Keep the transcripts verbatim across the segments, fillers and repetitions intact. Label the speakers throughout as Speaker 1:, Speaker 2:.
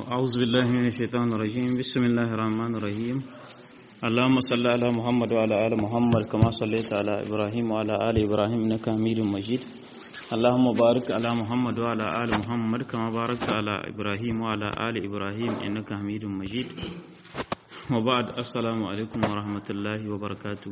Speaker 1: أعوذ بالله من الشيطان الرجيم بسم الله الرحمن الرحيم اللهم صل على محمد وعلى آل محمد كما صليت على إبراهيم وعلى آل إبراهيم إنك حميد مجيد اللهم بارك على محمد وعلى آل محمد كما باركت على إبراهيم وعلى آل إبراهيم إنك حميد مجيد وبعد السلام عليكم ورحمة الله وبركاته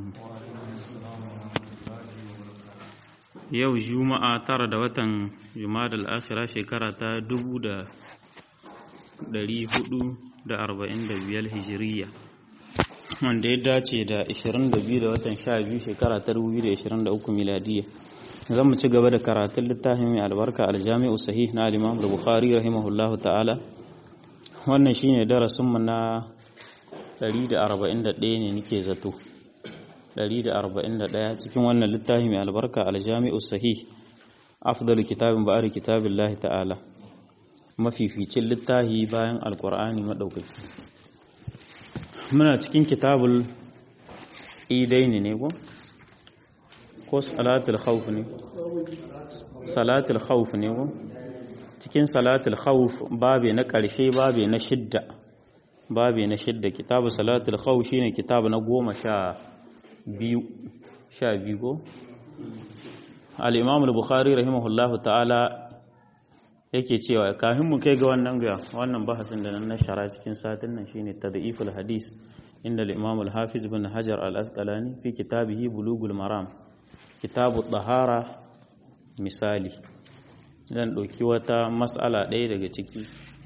Speaker 1: yau juma'a tara da watan jumadal akhira shekara ta dubu da dari hudu da arba'in da biyar hijiriya wanda ya dace da ashirin da biyu da watan sha biyu shekara ta dubu biyu da ashirin da uku miladiya zan mu ci gaba da karatun littafin mai albarka aljami'u sahih na al-imam al-bukhari rahimahullahu ta'ala wannan shine darasin mu na dari da arba'in da ɗaya ne nake zato dari da arba'in da ɗaya cikin wannan littafi mai albarka aljami'u sahih afdalu kitabin ba'ari kitabillahi ta'ala mafificin littafi bayan alqur'ani madaukaki muna cikin kitabul idaini ne ko ko salatul khawf ne salatul khawf ne ko cikin salatul khawf babe na ƙarshe babe na shidda babe na shidda kitabu salatul khawf shine kitabu na goma sha biyu sha biyu ko al-imam al-bukhari rahimahullahu ta'ala yake cewa kafin mu kai ga wannan ga wannan bahasin da nan na shara cikin satin nan shine tad'iful hadis inda al-imam al-hafiz ibn hajar al-asqalani fi kitabihi bulugul maram kitabu tahara misali dan dauki wata mas'ala ɗaya daga ciki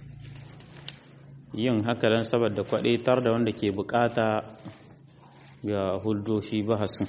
Speaker 1: yin haka dan saboda kwadaitar da wanda ke bukata ya huldo shi bahasin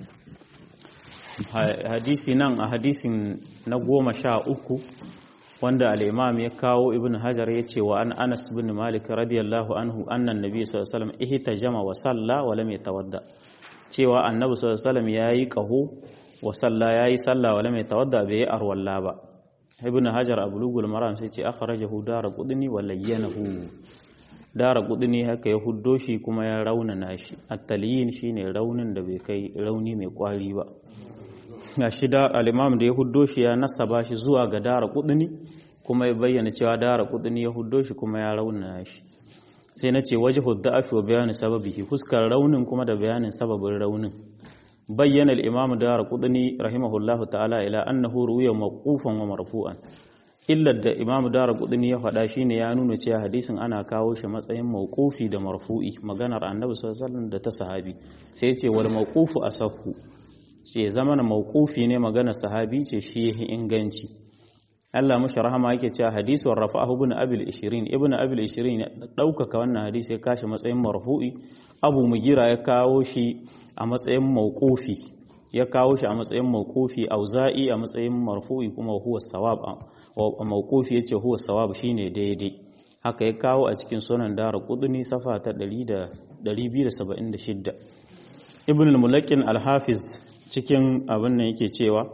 Speaker 1: hadisi nan a hadisin na goma sha uku wanda al-imam ya kawo ibn hajar ya ce wa an anas bin malik radiyallahu anhu annan nabi sallallahu alaihi wasallam ihtajama wa salla wa lam yatawadda cewa annabi sallallahu alaihi wasallam yayi qahu wa salla yayi salla wa lam yatawadda bai arwalla ba ibn hajar abulugul maram sai ce akhrajahu daraqudni wa layyanahu dara kudini haka ya huddo shi kuma ya raunana shi at-talyin shine raunin da bai kai rauni mai kwari ba gashi da al-imam da ya huddo shi ya nasaba shi zuwa ga dara kudini kuma ya bayyana cewa dara kudini ya huddo shi kuma ya raunana shi sai nace wajhu da'af wa bayan sababihi fuskar raunin kuma da bayanin sababin raunin bayyana al-imam dara kudini rahimahullahu ta'ala ila annahu ruwiya mawqufan wa marfu'an illar da imamu dara kudini ya faɗa shine ya nuna cewa hadisin ana kawo shi matsayin mawqufi da marfu'i maganar annabi sallallahu alaihi wasallam da ta sahabi sai ya ce wal mawqufu asahhu ce zaman mawqufi ne maganar sahabi ce shi yake inganci Allah mushi rahama yake cewa hadisu rafa'ahu ibn abil ishirin ibn abil ishirin ya daukaka wannan hadisi ya kashi matsayin marfu'i abu mugira ya kawo shi a matsayin mawqufi ya kawo shi a matsayin mawqufi auza'i a matsayin marfu'i kuma huwa sawab a mawqufi yace huwa sawab shine daidai haka ya kawo a cikin sunan daraqutni safa ta ɗari biyu da saba'in da shida ibn al-mulakkin al-hafiz cikin abin nan yake cewa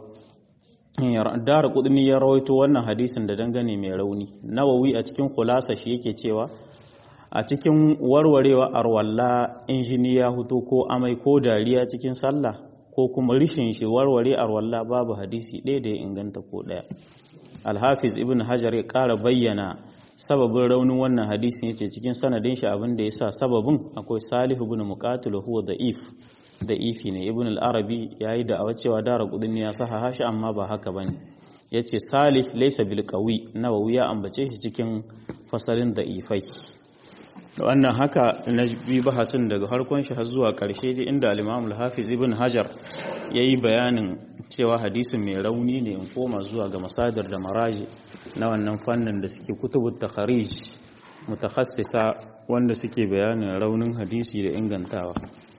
Speaker 1: daraqutni ya rawaito wannan hadisin da dangane mai rauni nawawi a cikin khulasa shi yake cewa a cikin warwarewa arwalla injiniya huto ko amai ko dariya cikin sallah ko kuma rishin shi warware arwalla babu hadisi ɗaya da ya inganta ko ɗaya alhafiz ibn hajar ya ƙara bayyana sababin raunin wannan hadisin yace cikin sanadin shi abin da yasa sababin akwai salih ibn muqatil huwa da'if da'ifi ne ibn al-arabi yayi da awa cewa dara kudin ya sahaha shi amma ba haka bane yace salih laysa bil qawi nawawi ya ambace shi cikin fasalin da'ifai wannan haka na bi bahasin daga harkon shi har zuwa ƙarshe dai inda al-Imam al-Hafiz Ibn Hajar yayi bayanin cewa hadisin mai rauni ne in koma zuwa ga masadar da maraji na wannan fannin da suke kutubut takharij mutakhassisa wanda suke bayanin raunin hadisi da ingantawa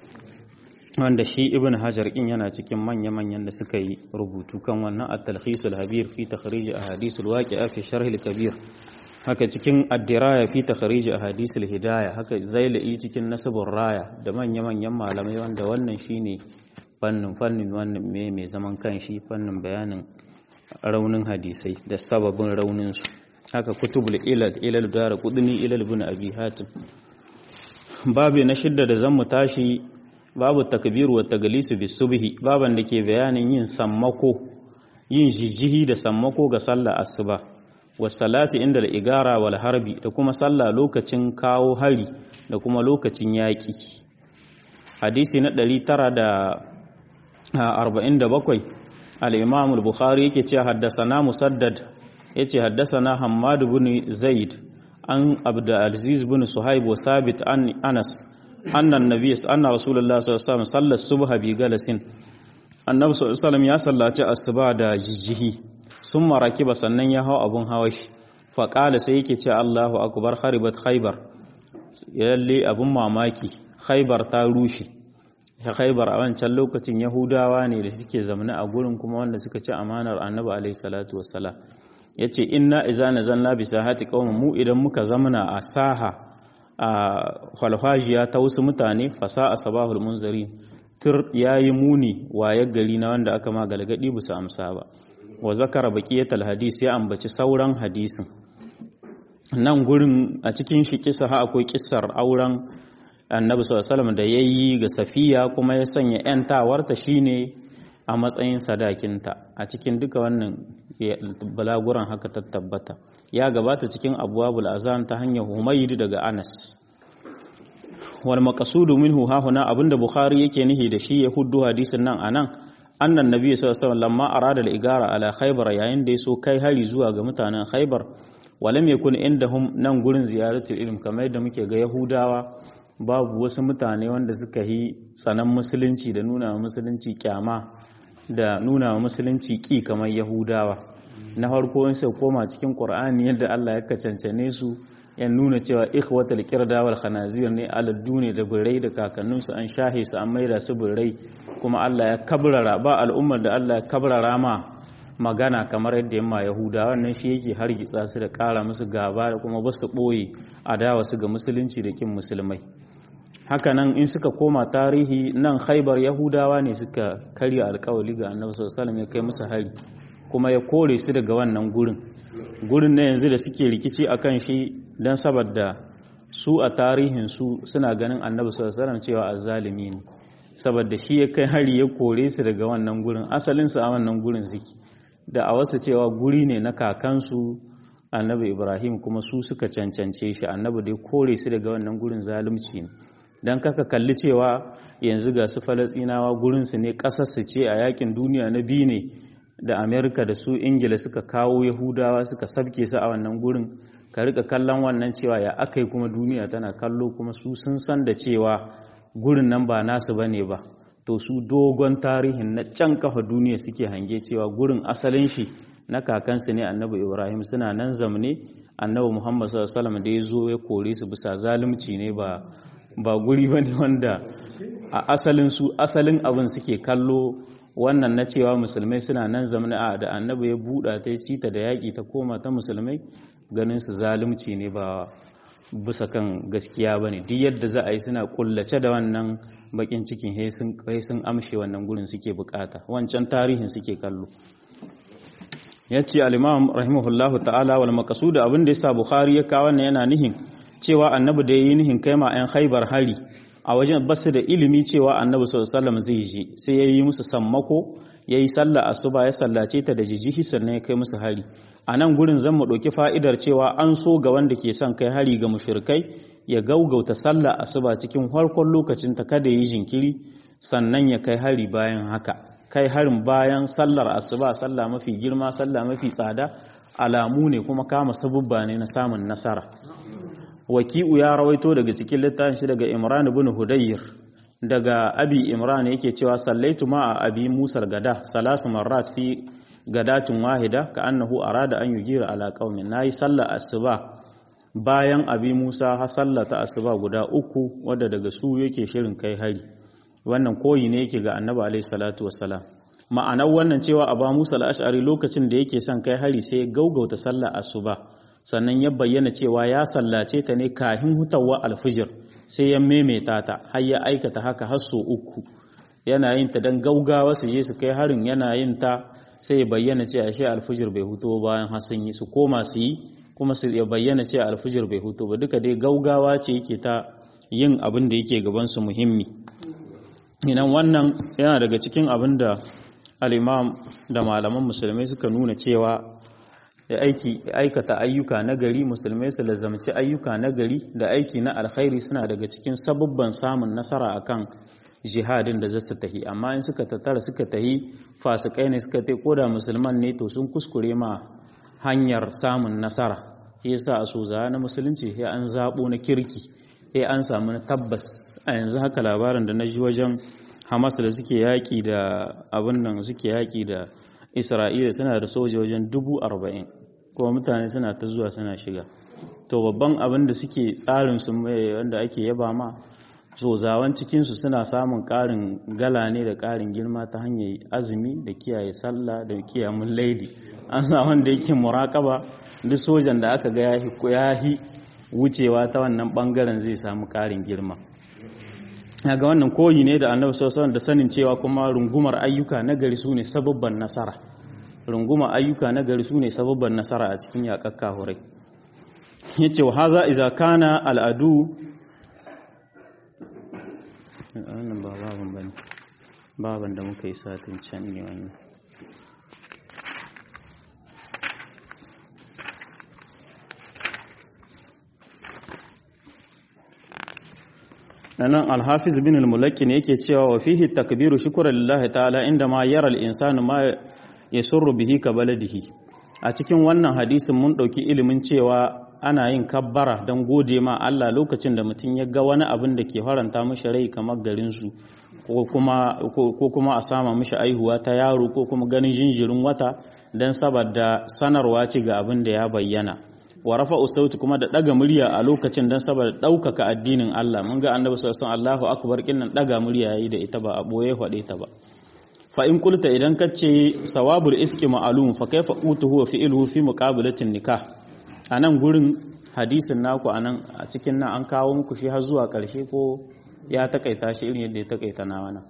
Speaker 1: wanda shi Ibn Hajar kin yana cikin manya-manyan da suka yi rubutu kan wannan at-talkhis al-habir fi takhrij ahadith al-waqi'a fi sharh al-kabir haka cikin addiraya fi takhrij ahadith al-hidayah haka zailai cikin nasbur raya da manya-manyan malamai wanda wannan shine fannin fannin wannan me mai zaman kanshi fannin bayanin raunin hadisai da sababin raunin su haka kutubul ilal ilal dar qudni ilal ibn abi hatim babu na shidda da zan mu tashi babu takbir wa taglisu bis subhi baban da ke bayanin yin sammako yin jijihi da sammako ga sallar asuba wasalati inda al-igara wal harbi da kuma sallah lokacin kawo hari da kuma lokacin yaƙi. Hadisi na ɗari tara da arba'in da bakwai al-Imam al-Bukhari yake cewa haddasana Musaddad yace haddasana Hammad ibn Zaid an Abdul Aziz ibn Suhaib wa Sabit an Anas anna an-nabiy anna Rasulullah sallallahu alaihi wasallam salla subha bi galasin. Annabi sallallahu alaihi wasallam ya sallaci asuba da jijjihi summa rakiba sannan ya hawo abun hawashi fa qala sai yake cewa Allahu akbar kharibat khaybar yalle abun mamaki khaybar ta rushe. Khaybar a wancan lokacin Yahudawa ne da suke zamana a gurin kuma wanda suka ci amanar Annabi alaihi salatu wassalam. Yace inna iza nazalna bi sahati qaumin mu idan muka zamana a saha a falfajiya ta wasu mutane fasa asbahul munzirin tur yayi muni waye gari na wanda aka ma galgadi bisa amsa ba. Wa zakara baqiyatul hadis ya ambaci sauran hadisin. Nan gurin a cikin shi kisa ha akwai kissar auren Annabi sallallahu alaihi wasallam da yayi ga Safiya kuma ya sanya yantawarta shine a matsayin sadakinta. A cikin duka wannan balaguran haka ta tabbata. Ya gabata cikin abwabul azan ta hanyar Humayd daga Anas. Wal maqsudu minhu ha huna abinda Bukhari yake nihi da shi ya huddu hadisin nan anan annan nabi sallallahu alaihi wasallam lamma arada al-igara ala Khaybar yayin da yaso kai hari zuwa ga mutanen Khaybar walam yakun indahum nan gurin ziyaratul ilm kamar yadda muke ga Yahudawa babu wasu mutane wanda suka yi tsanan musulunci da nuna musulunci kyama da nuna musulunci ki kamar Yahudawa. Na farko in sai koma cikin Qur'ani yadda Allah ya kacancane su ya nuna cewa ikhwatul qirda wal khanazir ne aladdu ne da birrai da kakanninsu an shahe su an maida su birrai kuma Allah ya kabrara ba al'ummar da Allah ya kabrara ma magana kamar yadda yamma Yahuda wannan shi yake hargitsa su da ƙara musu gaba da kuma basu ɓoye adawa su ga musulunci da kin musulmai. Hakanan in suka koma tarihi nan Khaybar Yahudawa ne suka karya alƙawari ga Annabi sallallahu alaihi wasallam ya kai musu hari kuma ya kore su daga wannan gurin gurin ne yanzu da suke rikici akan shi dan saboda su a tarihin su suna ganin Annabi sallallahu alaihi wasallam cewa azzalimi ne saboda shi ya kai hari ya kore su daga wannan gurin asalin su a wannan gurin suke da a wasu cewa guri ne na kakansu Annabi Ibrahim kuma su suka cancance shi Annabi dai kore su daga wannan gurin zalunci ne dan kaka kalli cewa yanzu ga su Falastinawa gurin su ne kasar su ce a yakin duniya na biyu ne da Amerika da su Ingila suka kawo Yahudawa suka sabke su a wannan gurin ka rika kallon wannan cewa ya akai kuma duniya tana kallo kuma su sun san da cewa gurin nan ba nasu bane ba to su dogon tarihin na can kafa duniya suke hange cewa gurin asalin shi na kakansu ne Annabi Ibrahim suna nan zamne Annabi Muhammad sallallahu alaihi wasallam da yazo ya kore su bisa zalunci ne ba ba guri bane wanda a asalin su asalin abin suke kallo wannan na cewa musulmai suna nan zamne a da Annabi ya buɗa ta ci ta da yaki ta koma ta musulmai ganin su zalunci ne ba bisa kan gaskiya bane duk yadda za a yi suna kullace da wannan bakin cikin he sun kai sun amshe wannan gurin suke bukata wancan tarihin suke kallo. Yace al-Imam rahimahullahu ta'ala wal maqsud abin da yasa Bukhari ya kawo wannan yana nihin cewa Annabi da yayi nihin kai ma ayan Khaybar hari a wajen basu da ilimi cewa Annabi sallallahu alaihi wasallam zai je sai yayi musu sammako yayi sallah asuba ya sallace ta da jijihi sannan ya kai musu hari. A nan gurin zan mu ɗauki fa'idar cewa an so ga wanda ke son kai hari ga mushrikai ya gaugauta sallah asuba cikin farkon lokacin ta kada yi jinkiri sannan ya kai hari bayan haka kai harin bayan sallar asuba sallah mafi girma sallah mafi tsada alamu ne kuma kama sabubba ne na samun nasara. Waki'u ya rawaito daga cikin littafin shi daga Imran ibn Hudayr daga Abi Imran yake cewa sallaitu ma a Abi Musa gada salasu marrat fi gadatin wahida ka annahu arada an yugira ala qaumin nayi sallar asuba bayan Abi Musa ha sallata asuba guda uku wanda daga su yake shirin kai hari wannan koyi ne yake ga Annabi alaihi salatu wassalam ma'anar wannan cewa Aba Musa al-Ash'ari lokacin da yake son kai hari sai ya gaugauta sallar asuba sannan ya bayyana cewa ya sallace ta ne kafin hutawa alfijir sai ya maimaita ta har ya aikata haka har so uku yana yin ta dan gaugawa su je su kai harin yana yin ta sai ya bayyana cewa shi alfijir bai huto bayan har sun yi su koma su yi kuma su ya bayyana cewa alfijir bai huto ba duka dai gaugawa ce yake ta yin abin da yake gaban su muhimmi. Idan wannan yana daga cikin abin da al-Imam da malaman musulmai suka nuna cewa aiki aikata ayyuka na gari, musulmai su lazamci ayyuka na gari da aiki na alkhairi suna daga cikin sababban samun nasara akan jihadin da zasu tahi. Amma in suka tattara suka tahi fasikai ne suka tai koda musulman ne to sun kuskure ma hanyar samun nasara. Yasa a soza na musulunci sai an zabo na kirki, sai an samu tabbas. A yanzu haka labarin da na ji wajen Hamas da suke yaki da abin nan suke yaki da Isra'ila suna da soja wajen dubu arba'in kuma mutane suna ta zuwa suna shiga. To babban abin da suke tsarin su wanda ake yaba ma sozawan cikinsu suna samun ƙarin gala ne da ƙarin girma ta hanyar azumi da kiyaye sallah da kiyamun laili. An sa wanda yake muraƙaba duk sojan da aka ga yahi wucewa ta wannan ɓangaren zai samu ƙarin girma. ga wannan koyi ne da annabi sallallahu alaihi wasallam da sanin cewa kuma rungumar ayyuka na gari sune sababban nasara. Rungumar ayyuka na gari sune sababban nasara a cikin yaƙar kafirai. Yace wa haza iza kana al'adu wannan ba baban bane baban da muka yi satin can ne wannan nan al-hafiz bin al-mulakki ne yake cewa wa fihi takbiru shukran lillahi ta'ala inda ma yara al-insanu ma yasurru bihi ka baladihi. A cikin wannan hadisin mun dauki ilimin cewa ana yin kabbara don gode ma Allah lokacin da mutum ya ga wani abin da ke faranta mishi rai kamar garinsu ko kuma ko kuma a sama mishi aihuwa ta yaro ko kuma ganin jinjirin wata don saboda sanarwa ce ga abin da ya bayyana. Wa rafa'u sauti kuma da daga murya a lokacin don saboda daukaka addinin Allah. Mun ga Annabi sallallahu alaihi wasallam Allahu akbar kinnan daga murya yayi da ita ba a boye hade ta ba. Fa in kulta idan kace sawabul itki ma'lum fa kaifa utuhu wa fi'luhu fi muqabilatin nikah. A nan gurin hadisin naku a nan a cikin nan an kawo muku shi har zuwa ƙarshe ko ya takaita shi irin yadda ya takaita na wana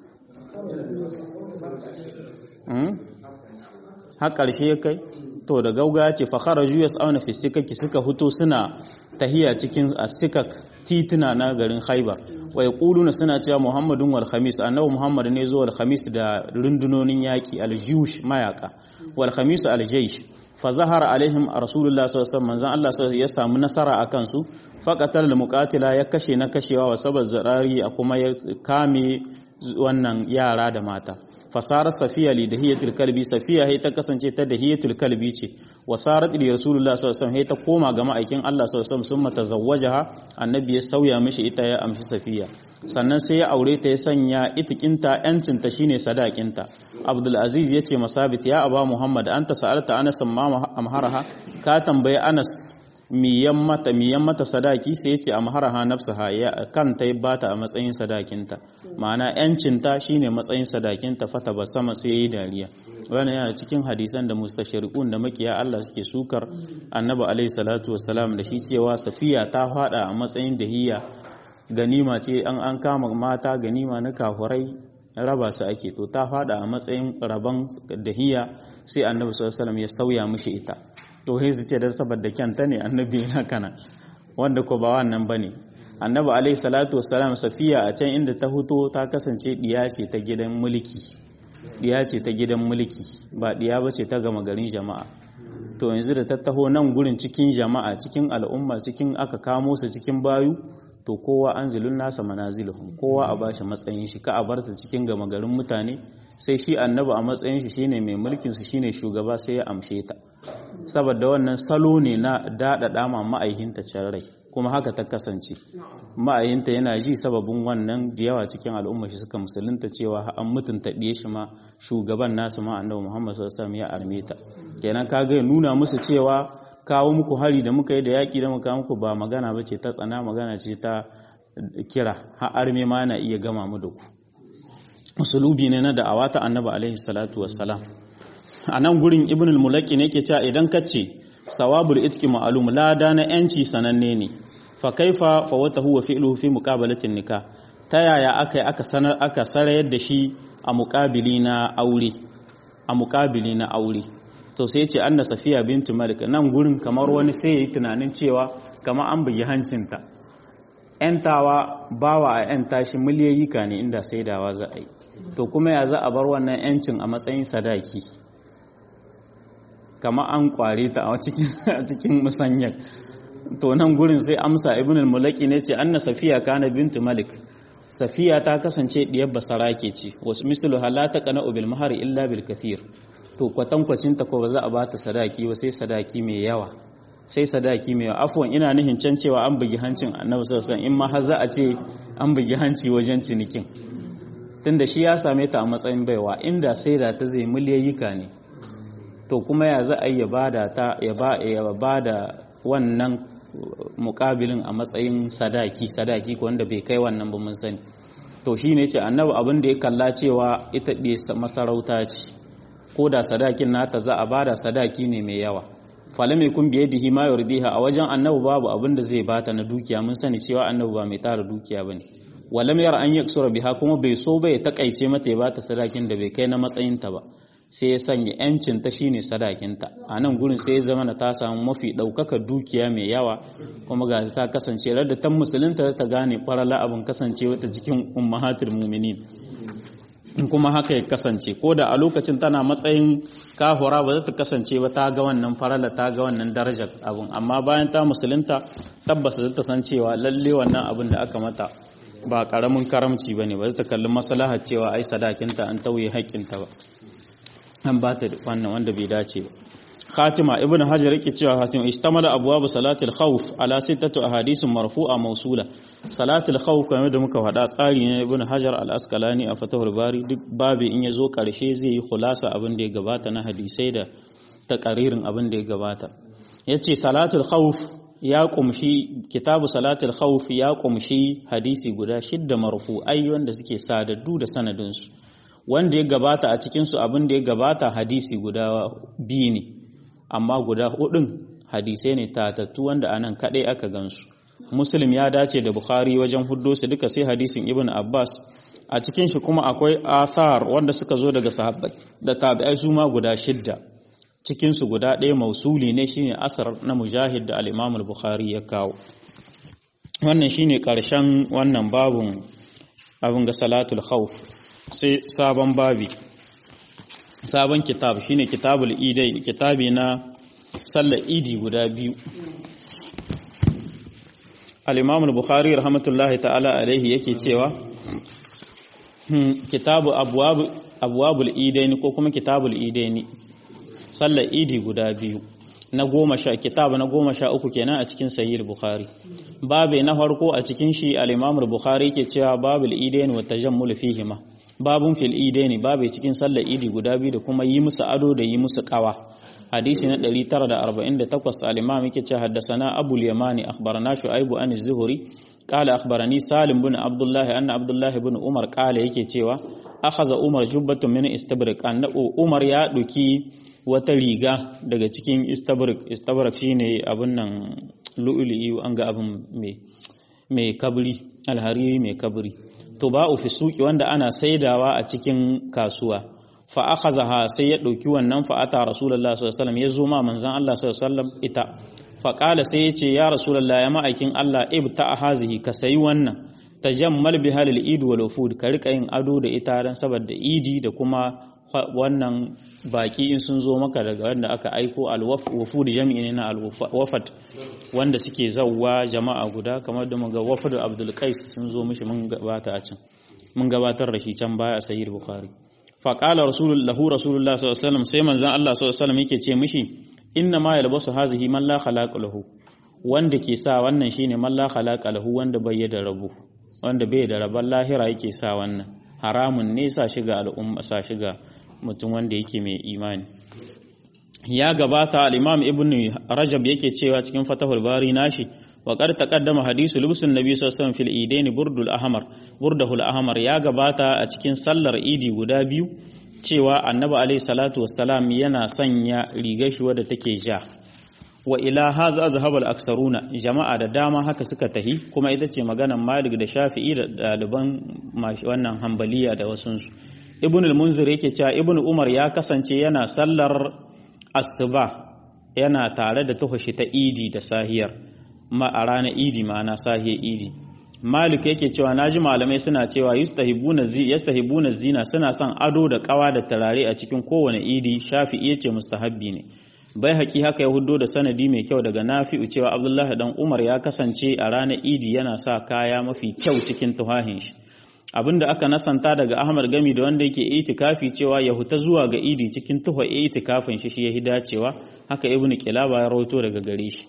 Speaker 1: har ƙarshe ya kai to da gauga ce fakhara juyas auna fi sikaki suka fito suna tahiya cikin asikak tituna na garin Khaibar wa yaquluna suna cewa Muhammadun wal khamis annabi Muhammad ne zo wal khamis da rundunonin yaki al jush mayaka wal khamis al jaysh fa zahara alaihim rasulullah sallallahu alaihi wasallam manzon Allah ya samu nasara akan su faqatal muqatila ya kashe na kashewa wa sabaz zarari kuma ya kame wannan yara da mata fasara safiya li dahiyatul kalbi safiya hay ta kasance ta dahiyatul kalbi ce wa sarat li rasulullah sallallahu alaihi wasallam hay ta koma ga ma'aikin Allah sallallahu alaihi wasallam summa tazawwajaha annabi ya sauya mishi ita ya amshi safiya sannan sai ya aure ta ya sanya itikinta yancinta shine sadakinta Abdul Aziz yace masabit ya aba Muhammad anta sa'alta Anas ma amharaha ka tambaye Anas miyan mata miyan mata sadaki sai yace amharaha nafsaha ya kanta ya bata a matsayin sadakinta ma'ana yancinta shine matsayin sadakinta fata ba sama sai yayi dariya wannan yana cikin hadisan da mustashriqun da makiya Allah suke sukar Annabi alaihi salatu wassalam da shi cewa Safiya ta fada a matsayin dahiya ganima ce an an kama mata ganima na kafurai raba su ake to ta fada a matsayin rabon dahiya sai Annabi sallallahu alaihi wasallam ya sauya mishi ita to sai su ce dan saboda kyanta ne Annabi ya kana wanda ko ba wannan bane Annabi alaihi salatu wassalam Safiya a can inda ta huto ta kasance diya ce ta gidan mulki diya ce ta gidan mulki ba diya bace ta gama garin jama'a to yanzu da ta taho nan gurin cikin jama'a cikin al'umma cikin aka kamo su cikin bayu to kowa anzilun nasa manaziluhum kowa a bashi matsayin shi ka a barta cikin gama garin mutane sai shi Annabi a matsayin shi shine mai mulkin su shine shugaba sai ya amshe ta saboda wannan salo ne na dadada ma ma'aihinta can rai kuma haka ta kasance ma'aihinta yana ji sababin wannan da yawa cikin al'umma shi suka musulunta cewa an mutunta diye shi ma shugaban nasu ma Annabi Muhammad sallallahu alaihi wasallam ya arme ta kenan kaga ya nuna musu cewa kawo muku hari da muka yi da yaƙi da muka muku ba magana ba ce ta tsana magana ce ta kira har arme ma na iya gama mu da ku usulubi ne na da'awa ta Annabi alaihi salatu wassalam. A nan gurin Ibn al-Mulaqi ne yake cewa idan kace sawabul itki ma'lum lada na yanci sananne ne fa kaifa fawatahu wa fi'luhu fi muqabalatin nikah ta yaya aka aka sanar aka sarayar da shi a muqabili na aure a muqabili na aure to sai ce anna Safiya bintu Malik nan gurin kamar wani sai yayi tunanin cewa kamar an bugi hancinta yantawa bawa a yanta shi miliyoyi ka ne inda saidawa za a yi to kuma ya za a bar wannan yancin a matsayin sadaki kama an kware ta a cikin a cikin musanyar. To nan gurin sai amsa ibn al-mulaki ne ce anna safiya kana bint malik, safiya ta kasance diyar basarake ce, wasu mislu halata kana bil mahar illa bil kathir. To kwatankwacin ta ko ba za a bata sadaki ba sai sadaki mai yawa, sai sadaki mai yawa. Afwan ina nihin can cewa an bugi hancin annabi sallallahu alaihi wasallam, in ma har za a ce an bugi hanci wajen cinikin, tunda shi ya same ta a matsayin baiwa, inda sai da ta zai miliyayyika ne. To kuma ya za a yi ya bada ta ya ba ya bada wannan mukabilin a matsayin sadaki sadaki ko wanda bai kai wannan ba mun sani. To shine ce annabi abin da ya kalla cewa ita ɗe masarauta ce, ko da sadakin nata za a bada sadaki ne mai yawa. Falam yakun bi yadihi ma yurdiha, a wajen annabi babu abin da zai bata na dukiya, mun sani cewa annabi ba mai tara dukiya bane. Walam yar an yaksura biha, kuma bai so bai takaice mata ya bata sadakin da bai kai na matsayin ta ba, sai ya sanya yancin ta shine sadakin ta. A nan gurin sai ya zama ta samu mafi daukaka dukiya mai yawa, kuma ga ta kasance radda tan musulunta ta gane farala abin kasance wata cikin ummahatul mu'minin. In kuma haka ya kasance, ko da a lokacin tana matsayin kafura ba za ta kasance ba ta ga wannan farala, ta ga wannan darajar abin, amma bayan ta musulunta tabbas za ta san cewa lalle wannan abin da aka mata ba karamin karamci bane, ba za ta kalli maslahar cewa ai sadakinta an tauye haƙƙinta ba, an ba ta wannan wanda bai dace ba. Khatima ibn Hajar yake cewa Khatima ishtamala abwab salatul khawf ala sittatu ahadith marfu'a mawsula. Salatul khawf kamar da muka faɗa tsari ne ibn Hajar al-Asqalani a Fathul Bari, duk babu in yazo karshe zai yi khulasa abin da ya gabata na hadisai da taqaririn abin da ya gabata. Yace salatul khawf ya kumshi, kitabu salatul khawf ya kumshi hadisi guda shidda marfu'ai wanda suke sadaddu da sanadinsu. Wanda ya gabata a cikin su abin da ya gabata hadisi guda biyu ne, amma guda hudun hadisai ne tatattu wanda anan kadai aka gansu. Muslim ya dace da Bukhari wajen huddo su duka, sai hadisin Ibn Abbas. A cikin shi kuma akwai athar wanda suka zo daga sahabbai da tabi'ai su ma guda shidda. Cikin su guda ɗaya mausuli ne, shine asar na Mujahid da al-Imam al-Bukhari ya kawo. Wannan shine karshen wannan babun abin ga salatul khawf. Sai sabon babi, sabon kitab shine kitabul idai, kitabi na sallar idi guda biyu. Al-Imam al-Bukhari rahmatullahi ta'ala alaihi yake cewa kitabu abwab abwabul idaini, ko kuma kitabul idaini, sallar idi guda biyu na goma sha kitabu na goma sha uku kenan a cikin sahih al-Bukhari. Babe na farko a cikin shi al-Imam al-Bukhari yake cewa babul idaini wa tajammul fihima, babun fil idaini, babu cikin sallar idi guda biyu da kuma yi musu ado da yi musu kawa. Hadisi na ɗari tara da arba'in da takwas al-Imam yake cewa haddathana Abu al-Yamani akhbarana Shu'aib an az-Zuhri qala akhbarani Salim bin Abdullah anna Abdullah bin Umar qala yake cewa akhadha Umar jubbatun min istabraq, annabu Umar ya duki wata riga daga cikin istabraq. Istabraq shine abun nan lu'lu'i, an ga abun mai mai kabri, alhariri mai kabri. To ba'u fi suki, wanda ana saidawa a cikin kasuwa. Fa akhazaha, sai ya dauki wannan fa ata Rasulullah sallallahu alaihi wasallam, ya zo ma manzon Allah sallallahu alaihi wasallam ita. Fa qala, sai ya ce ya Rasulullah, ya ma'aikin Allah, ibta hazihi, ka sayi wannan, tajammal biha lil eid wal wufud, ka rika yin ado da ita dan saboda idi da kuma wannan baki in sun zo maka daga wanda aka aiko. Al-wufud jami'i ne na al-wafat, wanda suke zawwa jama'a guda, kamar da muga wafd Abdul Qais sun zo mishi, mun gabata a can, mun gabatar da shi can baya a sahih Bukhari. Fa qala rasulullahi rasulullah sallallahu alaihi wasallam, sai manzon Allah sallallahu alaihi wasallam yake ce mishi inna ma yalbasu hazihi man la khalaqa lahu, wanda ke sa wannan shine man la khalaqa lahu, wanda bai da rabu, wanda bai da rabon lahira yake sa wannan. Haramun ne sa shiga al'umma, sa shiga mutum wanda yake mai imani. Ya gabata al-Imam Ibn Rajab yake cewa cikin Fathul Bari nashi, wa qad taqaddama hadisu lubsun nabi sallallahu alaihi wasallam fil idain burdul ahmar burdahul ahmar, ya gabata a cikin sallar idi guda biyu cewa annabi alaihi salatu wassalam yana sanya rigar shi wadda take ja. Wa ila haza zahabal aksaruna, jama'a da dama haka suka tahi, kuma ita ce maganar Malik da Shafi'i da daliban wannan Hanbaliya da wasunsu. Ibn al-Munzir yake cewa Ibn Umar ya kasance yana sallar asuba yana tare da tuhushi ta idi da sahiyar ma a ranar idi, ma'ana sahiyar idi. Malik yake cewa naji malamai suna cewa yastahibuna zi yastahibuna zina, suna son ado da kawa da tarare a cikin kowane idi. Shafi'i yace mustahabbi ne. bai haƙi haka ya huddo da sanadi mai kyau daga Nafi'u cewa Abdullahi dan Umar ya kasance a ranar Idi yana sa kaya mafi kyau cikin tuhahin shi abinda aka nasanta daga Ahmad gami da wanda yake itikafi cewa ya huta zuwa ga Idi cikin tuha itikafin shi shi ya hidacewa haka Ibn Qilaba ya rawaito daga gare shi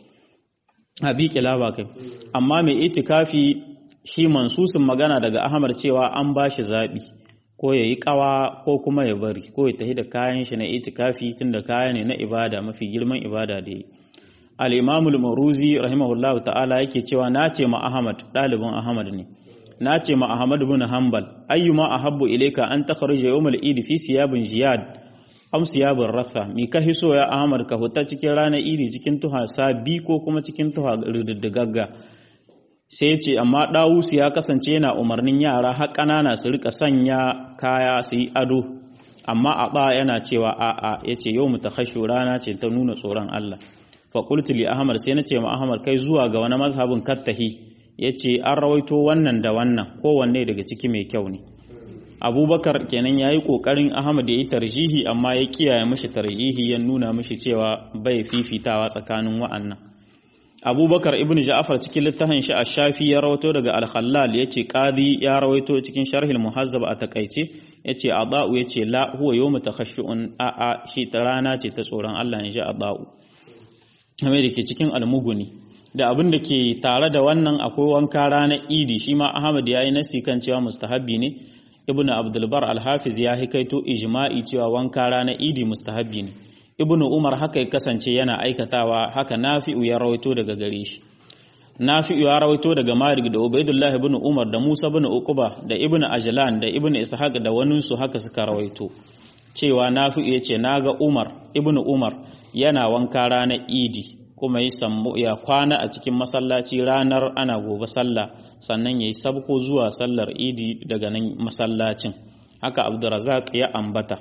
Speaker 1: Abi Qilaba kai amma mai itikafi shi mansusin magana daga Ahmad cewa an bashi zabi ko yayi kawa ko kuma ya bari ko ya tafi da kayan shi na itikafi tunda kaya ne na ibada mafi girman ibada da yi al-Imam al-Maruzi rahimahullahu ta'ala yake cewa nace ma Ahmad dalibin Ahmad ne nace ma Ahmad ibn Hanbal ayyuma ahabbu ilayka an takhruja yawm al-Eid fi siyabin jiyad am siyabin ratha mi ka hiso ya Ahmad ka huta cikin ranar Idi cikin tuha sabi ko kuma cikin tuha riddigagga sai ya ce amma Dawus ya kasance yana umarnin yara har ƙanana su rika sanya kaya su yi ado amma Aba yana cewa a'a yace yau mutakhashu rana ce ta nuna tsoron Allah fa qultu li Ahmad sai nace ma Ahmad kai zuwa ga wani mazhabin kattahi yace an rawaito wannan da wannan kowanne daga ciki mai kyau ne Abubakar kenan yayi kokarin Ahmad ya yi tarjihi amma ya kiyaye mishi tarjihi ya nuna mishi cewa bai fifitawa tsakanin wa'annan Abubakar ibn Ja'far cikin littafin shi Ash-Shafi ya rawaito daga Al-Khallal yace Qadi ya rawaito cikin Sharh al-Muhazzab a takaice yace Ada'u yace la huwa yawm takhashshu'un a a shi ta rana ce ta tsoron Allah in ji Ada'u kamar dake cikin Al-Mughni da abin da ke tare da wannan akwai wanka ranar Idi shi ma Ahmad yayi nasi kan cewa mustahabbi ne Ibn Abdul Bar Al-Hafiz ya hikaito ijma'i cewa wanka ranar Idi mustahabbi ne Ibn Umar haka ya kasance yana aikatawa haka Nafi'u ya rawaito daga gare shi Nafi'u ya rawaito daga Malik da Ubaydullah ibn Umar da Musa ibn Uqba da Ibn Ajlan da Ibn Ishaq da wani su haka suka rawaito cewa Nafi'u yace naga Umar Ibn Umar yana wanka ranar Idi kuma yi sammu ya kwana a cikin masallaci ranar ana gobe sallah sannan yayi sabko zuwa sallar Idi daga nan masallacin haka Abdurrazzaq ya ambata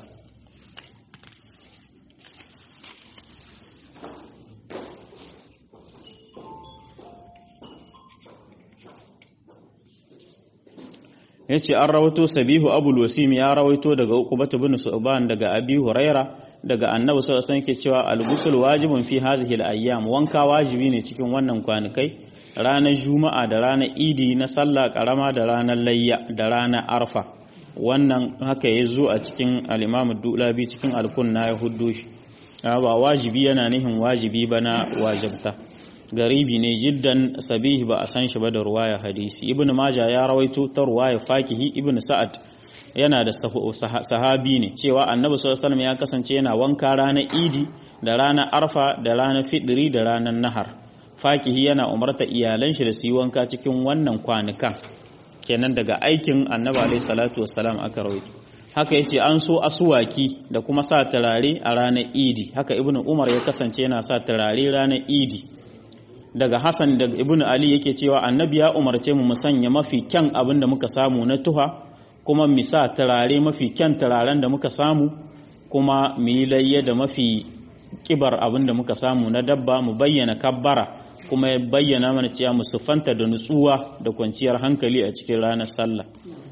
Speaker 1: yace an rawaito Sabihu Abul Wasim ya rawaito daga Uqbah ibn Su'ban daga Abi Huraira daga Annabi sallallahu alaihi wasallam yake cewa al-ghusl wajibun fi hadhihi al-ayyam wanka wajibi ne cikin wannan kwanikai ranar Juma'a da ranar Idi na sallah karama da ranar Layya da ranar Arfa wannan haka yazo a cikin al-Imam ad-Dulabi cikin al-Kunna ya huddo shi ba wajibi yana nihin wajibi bana wajibta garibi ne jiddan sabihi ba a san shi ba da ruwaya hadisi ibn majah ya rawaito ta ruwaya fakihi ibn sa'ad yana da sahabi ne cewa annabi sallallahu alaihi wasallam ya kasance yana wanka ranar idi da ranar arfa da ranar fitri da ranar nahar fakihi yana umarta iyalan shi da su yi wanka cikin wannan kwanukan kenan daga aikin annabi alaihi salatu wassalam aka rawaito haka yace an so asuwaki da kuma sa turare a ranar idi haka ibn umar ya kasance yana sa turare ranar idi daga Hassan daga Ibn Ali yake cewa annabi ya umarce mu mu sanya mafi kyan abin da muka samu na tuha kuma mu sa turare mafi kyan turaren da muka samu kuma mu yi layya da mafi kibar abin da muka samu na dabba mu bayyana kabbara kuma ya bayyana mana cewa mu sufanta da nutsuwa da kwanciyar hankali a cikin ranar sallah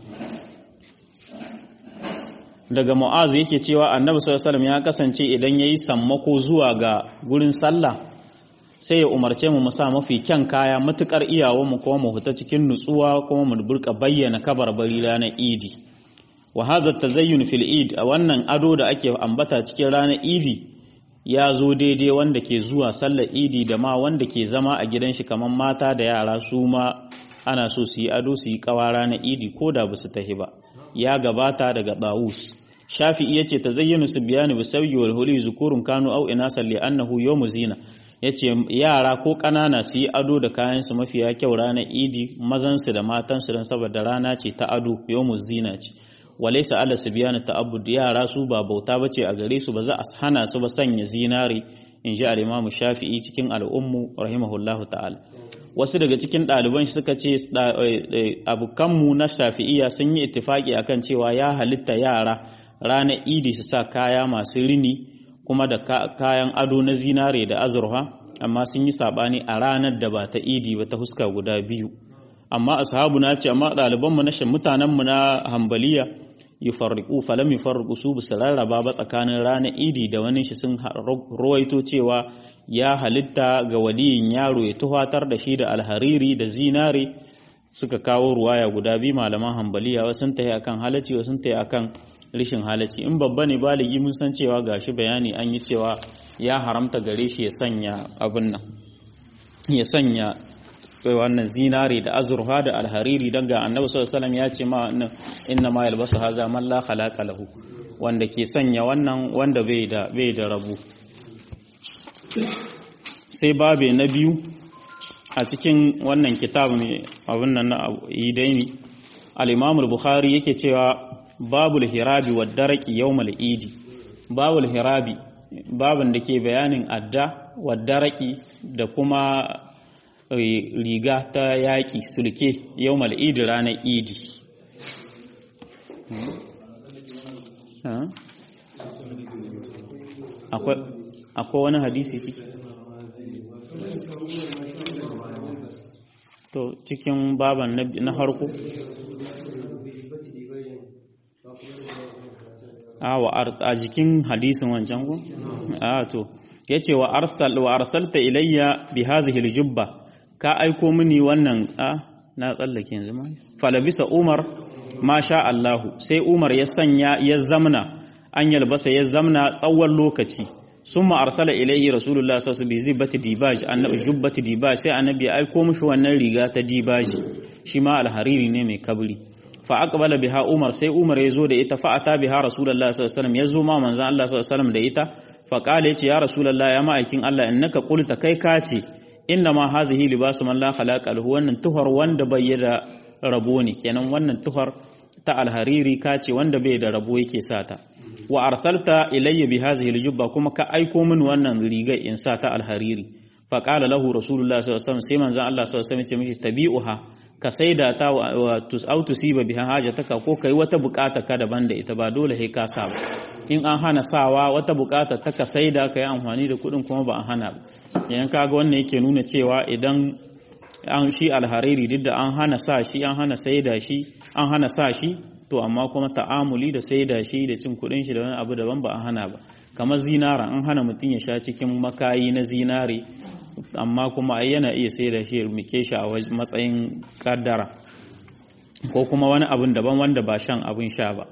Speaker 1: daga Mu'az yake cewa annabi sallallahu alaihi wasallam ya kasance idan yayi sammako zuwa ga gurin sallah sai ya umarce mu mu sa mafi kyan kaya matukar iyawa mu kuma mu huta cikin nutsuwa kuma mu burka bayyana kabarbari ranar Idi wa hadha tazayyun fil Eid a wannan ado da ake ambata cikin ranar Idi ya zo daidai wanda ke zuwa sallar Idi da ma wanda ke zama a gidan shi kaman mata da yara su ma ana so su yi ado su yi kawa ranar Idi ko da basu tahi ba ya gabata daga Dawus Shafi'i yace tazayyunu sibyani bisawyi wal huli zukurun kanu aw inasan li annahu yawmu zina yace yara ko kanana su yi ado da kayan su mafiya kyau ranar Idi mazan su da matan su dan saboda rana ce ta ado yawmu zina ce walaysa ala sibyani ta'abbud yara su ba bauta bace a gare su ba za a hana su ba sanya zinari inji al-Imam Shafi'i cikin al-Ummu rahimahullahu ta'ala wasu daga cikin ɗaliban shi suka ce abukanmu na Shafi'iyya sun yi ittifaki akan cewa ya halitta yara ranar Idi su sa kaya masu rini kuma da kayan ado na zinare da azurfa amma sun yi sabani a ranar da ba ta Idi ba ta huska guda biyu amma ashabu na ce amma ɗaliban mu na mutanen mu na Hanbaliya yufarriqu falam yufarriqu su bu rarraba ba tsakanin ranar idi da wani shi sun ruwaito cewa ya halitta ga waliyin yaro ya tuhatar da shi da alhariri da zinare suka kawo ruwaya guda biyu malaman hanbaliya wasu sun tayi akan halacci wasu sun tayi akan rishin halacci. In babba ne baligi mun san cewa gashi bayani an yi cewa ya haramta gare shi ya sanya abin nan ya sanya wannan zinare da azurfa da alhariri dan ga annabi sallallahu alaihi wasallam ya ce ma inna ma yalbasu haza man la khalaqa lahu, wanda ke sanya wannan wanda bai da bai da rabu. Sai babe na biyu a cikin wannan kitab ne abin nan na idaini al-Imam al-Bukhari yake cewa babul hirabi wad daraqi yawmal idi. Babul hirabi babin da ke bayanin adda wad daraqi da kuma riga ta yaƙi sulke yawmal idi ranar idi. Akwai wani hadisi ciki? To cikin baban na harko? A jikin hadisin wancan ku? A to, ya ce wa arsalta ilayya bi hazihi aljubba, ka aiko mini wannan a na tsallake yanzu ma falabisa Umar ma sha Allahu, sai Umar ya sanya ya zamna an yalbasa ya zamna tsawon lokaci. Summa arsala ilayhi rasulullah sallallahu alaihi wasallam bi zibati dibaj, annabi jubbati dibaj, sai annabi ya aiko mishi wannan riga ta dibaji, shi ma alhariri ne mai kabri. Fa aqbala biha Umar, sai Umar ya zo da ita, fa ata biha rasulullah sallallahu alaihi wasallam, ya zo ma manzon Allah sallallahu alaihi wasallam da ita. Fa qala yace ya rasulullah, ya ma'aikin Allah, innaka qulta kai ka ce inna ma hazihi libasu man la khalaqa lahu, wannan tuhar wanda bai da rabo ne, kenan wannan tuhar ta alhariri ka ce wanda bai da rabo yake sata. Wa arsalta ilayya bi hazihi aljubba, kuma ka aiko min wannan riga in sa ta alhariri. Fa qala lahu rasulullah sallallahu alaihi wasallam, sai manzon Allah sallallahu alaihi wasallam ya ce mishi tabi'uha, ka saida ta wa tus'au tusiba biha hajataka, ko kai wata bukata ka daban da ita, ba dole sai ka sa ba. In an hana sawa wata bukata ta ka saida ka yi amfani da kudin kuma ba a hana ba. Yan kaga wannan yake nuna cewa idan an shi alhariri duk da an hana sa shi an hana saida shi an hana sa shi, to amma kuma ta'amuli da saida shi da cin kudin shi da wani abu daban ba a hana ba. Kamar zinara, an hana mutum ya sha cikin makayi na zinare, amma kuma ai yana iya saida shi ya rumike shi a matsayin kaddara ko kuma wani abun daban wanda ba shan abun sha ba.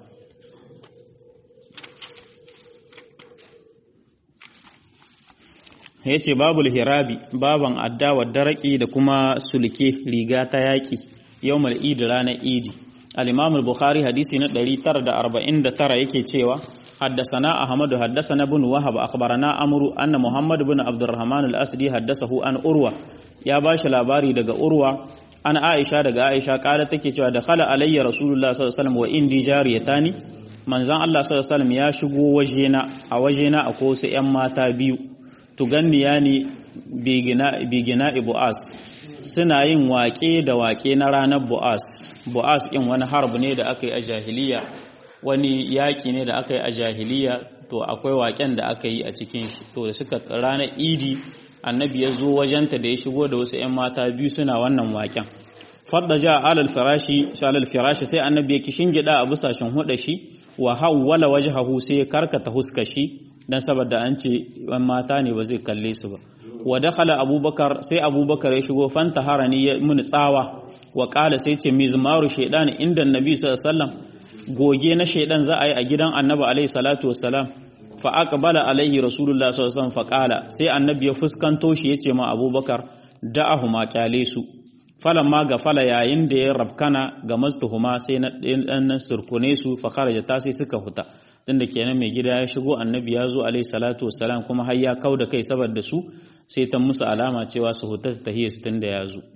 Speaker 1: Ya ce babul hirabi, baban addawa daraki da kuma sulke riga ta yaƙi yawmal idi ranar idi. Al-Imam al-Bukhari hadisi na ɗari tara da arba'in da tara yake cewa haddasana Ahmadu haddasana ibn Wahab akhbarana Amru anna Muhammad ibn Abdurrahman al-Asdi haddasahu an Urwa, ya bashi labari daga Urwa an Aisha daga Aisha kada take cewa da khala alayya Rasulullah sallallahu alaihi wasallam wa indi jariyatani, manzon Allah sallallahu alaihi wasallam ya shigo wajena, a wajena akwai wasu ƴan mata biyu, tuganniya ne bigina bu'as, suna yin waƙe da waƙe na ranar bu'as. Bu'as ɗin wani harb ne da aka yi a jahiliya, wani yaƙi ne da aka yi a jahiliya, to akwai waƙen da aka yi a cikin shi. To da suka ranar idi annabi ya zo wajenta da ya shigo da wasu 'yan mata biyu suna wannan waƙen. Fadda ja alal firashi shalal firashi, sai annabi ya kishin gida a busashin huda shi, wa hawwala wajhahu, sai ya karkata huska shi dan saboda an ce wan mata ne ba zai kalle su ba. Wa dakhala abubakar, sai abubakar ya shigo, fanta harani ya mun tsawa, wa qala, sai ce mizmaru shaydan inda annabi sallallahu alaihi wasallam, goge na shaydan za a yi a gidan annabi alaihi salatu wassalam. Fa aqbala alaihi rasulullah sallallahu alaihi wasallam fa qala, sai annabi ya fuskanto shi yace ma abubakar da'ahuma kyale su. Falamma gafala, yayin da ya rabkana ga mastuhuma, sai na dan surkune su, fa kharaja ta, sai suka huta. Tunda kenan mai gida ya shigo, annabi ya zo alaihi salatu wassalam, kuma har ya kauda kai saboda su, sai ta musu alama cewa su huta su tahiyya su tunda ya zo.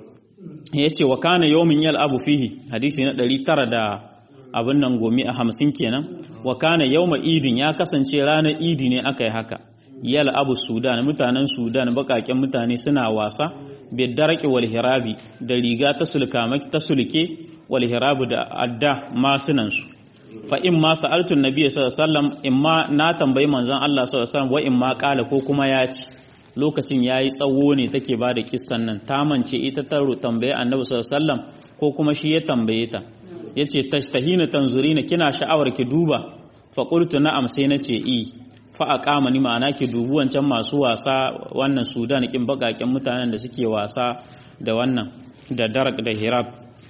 Speaker 1: Yace wa kana yawmin yal'abu fihi, hadisi na ɗari tara da abin nan gomi a hamsin kenan. Wa kana yawma idin, ya kasance ranar idi ne aka yi haka. Yal'abu Sudan, mutanen Sudan bakaken mutane suna wasa bidaraki wal hirabi, da riga ta sulkamaki ta sulke, wal hirabu da adda masunan su. Fa in ma sa'altu annabi sallallahu alaihi wasallam, in ma na tambayi manzon Allah sallallahu alaihi wasallam, wa in ma kala, ko kuma ya ci. Lokacin yayi tsawo ne take ba da kissan nan, ta mance ita ta tambaye annabi sallallahu alaihi wasallam ko kuma shi ya tambaye ta. yace tashtahina tanzurina kina sha'awar ki duba fa qultu na'am sai nace i fa aqama ni ma'ana ki dubu wancan masu wasa wannan Sudan kin bakaken mutanen da suke wasa da wannan da darak da hirab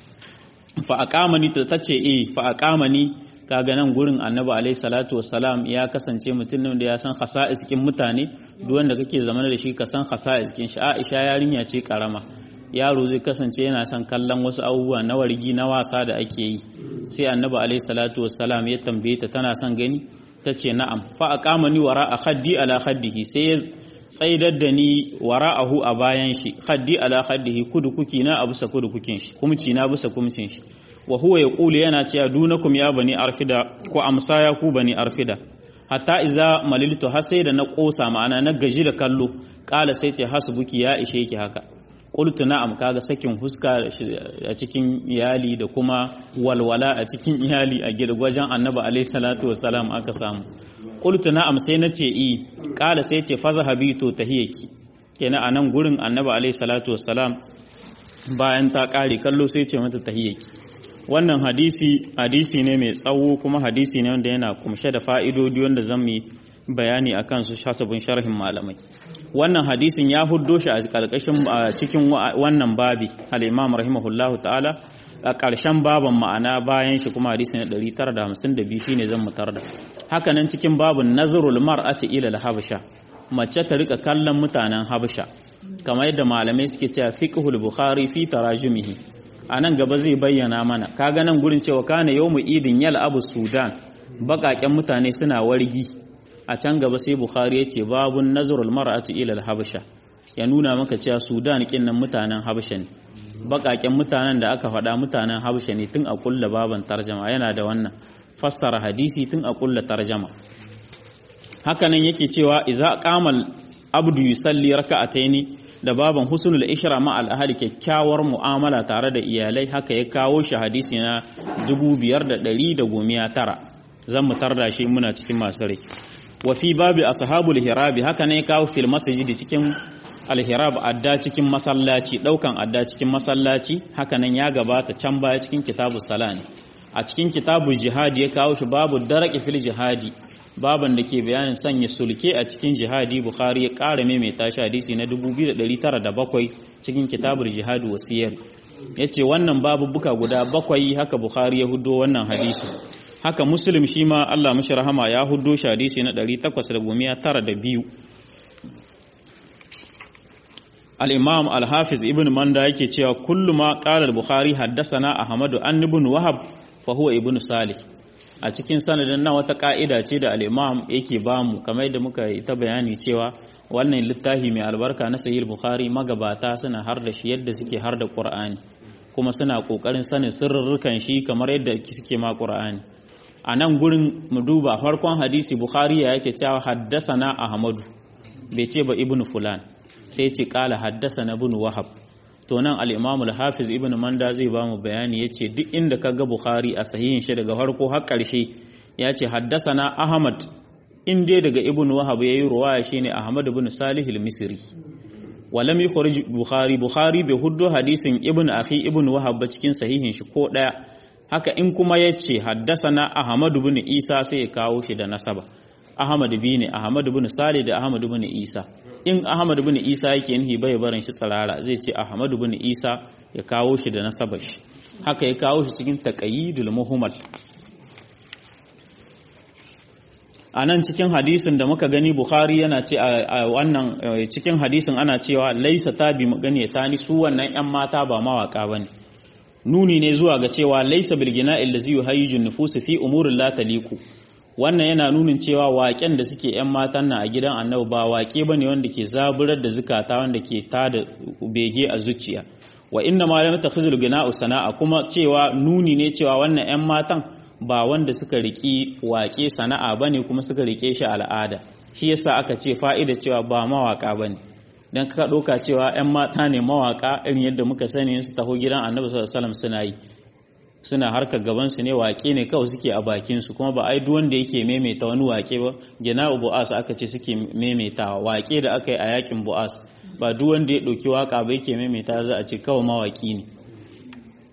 Speaker 1: fa aqama ni tace i fa aqama ni kaga nan gurin annabi alaihi salatu wassalam ya kasance mutum da ya san khasa'is kin mutane duk wanda kake zamana da shi ka san khasa'is kin shi Aisha yarinya ce karama yaro zai kasance yana son kallon wasu abubuwa na wargi na wasa da ake yi sai annabi alaihi salatu wassalam ya tambaye ta tana son gani tace na'am fa aqamani wara'a khaddi ala khaddihi sai ya tsaidar da ni wara'ahu a bayan shi khaddi ala khaddihi kudu kuki na abusa kudu kukin shi kumci na busa kumcin shi wa huwa yaqulu yana cewa dunakum ya bani arfida ko amsa ya ku bani arfida hatta iza maliltu har sai da na kosa ma'ana na gaji da kallo kala sai ce hasbuki ya ishe ki haka qultu na'am kaga sakin huska a cikin iyali da kuma walwala a cikin iyali a gidan annabi alaihi salatu wassalam aka samu qultu na'am sai nace i kala sai ce fazhabi to tahiyaki kenan anan gurin annabi alaihi salatu wassalam bayan ta kare kallo sai ce mata tahiyaki wannan hadisi hadisi ne mai tsawo kuma hadisi ne wanda yana kumshe da fa'idodi wanda zan yi bayani akan su hasabin sharhin malamai wannan hadisin ya huddo shi a karkashin cikin wannan babi al-Imam rahimahullahu ta'ala a ƙarshen baban ma'ana bayan shi kuma hadisi na ɗari tara da hamsin da biyu shine zan mutar da haka nan cikin babun nazarul mar'ati ila al-habsha mace ta rika kallon mutanen habsha kamar yadda malamai suke cewa fiqhul bukhari fi tarajumihi a nan gaba zai bayyana mana kaga nan gurin cewa kana yawmu idin yal abu sudan bakaken mutane suna wargi a can gaba sai bukhari yace babun nazrul mar'ati ila al habasha ya nuna maka cewa sudan kin nan mutanen habasha ne bakaken mutanen da aka faɗa mutanen habasha ne tun a kulla baban tarjama yana da wannan fassara hadisi tun a kulla tarjama haka nan yake cewa iza qamal abdu yusalli raka'ataini da baban husnul ishra ma al ahli kyakkyawar mu'amala tare da iyalai haka ya kawo shi hadisi na dubu biyar da ɗari da goma tara zan mu tarda shi muna cikin masu rai wa fi babi ashabul hirabi haka ne kawo fil masjid cikin al hirab adda cikin masallaci daukan adda cikin masallaci haka nan ya gabata can baya cikin kitabus salani a cikin kitabul jihad ya kawo shi babu daraki fil jihadi baban da ke bayanin sanya sulke a cikin jihadi bukhari ya ƙara maimaita shi hadisi na dubu biyu da ɗari tara da bakwai cikin kitabul jihad wasiyar yace wannan babu buka guda bakwai haka bukhari ya huddo wannan hadisi haka muslim shi ma Allah mishi rahama ya huddo shi hadisi na ɗari takwas da goma tara da biyu al-imam al-hafiz ibn manda yake cewa kullu ma qala al-bukhari haddathana ahmadu an ibn wahab fa huwa ibn salih a cikin sanadin nan wata ka'ida ce da al-imam yake bamu kamar yadda muka yi ta bayani cewa wannan littafi mai albarka na sahih bukhari magabata suna har da shi yadda suke har da qur'ani kuma suna kokarin sanin sirrurrukan shi kamar yadda suke ma qur'ani a nan gurin mu duba farkon hadisi bukhari ya ce cewa haddasana ahmadu bai ce ba ibnu fulan sai ce kala haddasana ibn wahab to nan al-imam al-hafiz ibn manda zai ba mu bayani yace duk inda kaga bukhari a sahihin shi daga farko har karshe yace haddasana ahmad in dai daga ibn wahab yayi ruwaya shine ahmad ibn salih al-misri walam yukhrij bukhari bukhari bai huddo hadisin ibn akhi ibn wahab cikin sahihin shi ko daya haka in kuma yace haddasana ahmad ibn isa sai ya kawo shi da nasaba ahmad bin ahmad ibn salih da ahmad ibn isa in ahmad ibn isa yake nihi bai barin shi tsarara zai ce ahmad ibn isa ya kawo shi da nasabar shi haka ya kawo shi cikin taqayyidul muhmal anan cikin hadisin da muka gani bukhari yana ce a wannan cikin hadisin ana cewa laisa tabi magani tani su wannan yan mata ba mawaka bane nuni ne zuwa ga cewa laisa bil gina'il ladzi yuhayyijun nufus fi umurin la taliqu wannan yana nunin cewa waƙen da suke ‘yan matan na a gidan annabi ba waƙe ba ne wanda ke zaburar da zukata wanda ke tada bege a zuciya wa inna ma lam takhizul gina'u sana'a kuma cewa nuni ne cewa wannan ‘yan matan ba wanda suka riki waƙe sana'a bane kuma suka rike shi al'ada shi yasa aka ce fa'ida cewa ba mawaka bane dan ka ɗauka cewa ‘yan mata ne mawaka irin yadda muka sani su taho gidan annabi sallallahu alaihi wasallam suna yi suna harkar gabansu ne waƙe ne kawai suke a bakinsu kuma ba ai wanda yake maimaita wani waƙe ba gina'u bu'as aka ce suke maimaitawa waƙe da aka yi a yakin bu'as ba duk wanda ya ɗauki waƙa ba yake maimaita za a ce kawai mawaƙi ne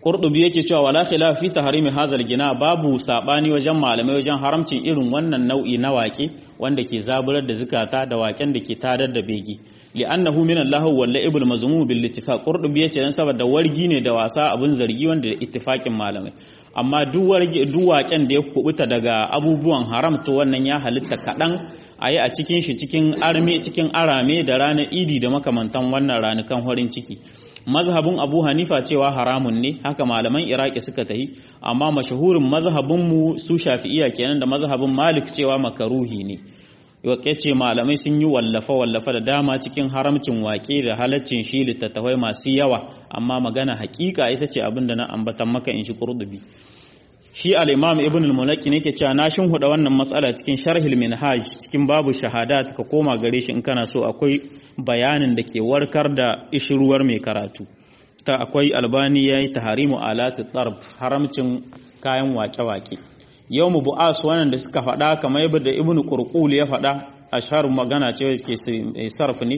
Speaker 1: Qurtubi yake cewa wala khilaf fi tahrimi hazal gina babu sabani wajen malamai wajen haramcin irin wannan nau'i na waƙe wanda ke zaburar da zukata da waƙen da ke tadar da begi li'annahu min Allah wal la'ibul mazmum bil ittifaq. Qurtubi yace dan saboda wargi ne da wasa abun zargi wanda da ittifaqin malamai, amma duk wargi duk waƙen da ya kubuta daga abubuwan haram to wannan ya halitta kadan ayi a cikin shi cikin arme cikin arame da ranar idi da makamantan wannan ranukan horin ciki. Mazhabin Abu Hanifa cewa haramun ne, haka malaman Iraki suka tahi, amma mashahurin mazhabinmu su Shafi'iyya kenan da mazhabin Malik cewa makaruhi ne. Wake ce malamai sun yi wallafa wallafa da dama cikin haramcin wake da halaccin shi littattafai masu yawa, amma magana hakika ita ce abin da na ambatan maka in shi Qurtubi. Shi al-Imam Ibn al-Mulaqi ne ke cewa na shin huda wannan mas'ala cikin Sharhul Minhaj cikin babu shahadat, ka koma gare shi in kana so, akwai bayanin da ke warkar da ishruwar mai karatu. Ta akwai Albani yayi taharimu alatut tarb, haramcin kayan wake-wake. Yawmu bu'as wannan da suka faɗa kamar yadda Ibn Qurqul ya faɗa, ashhar magana ce ke sarf ne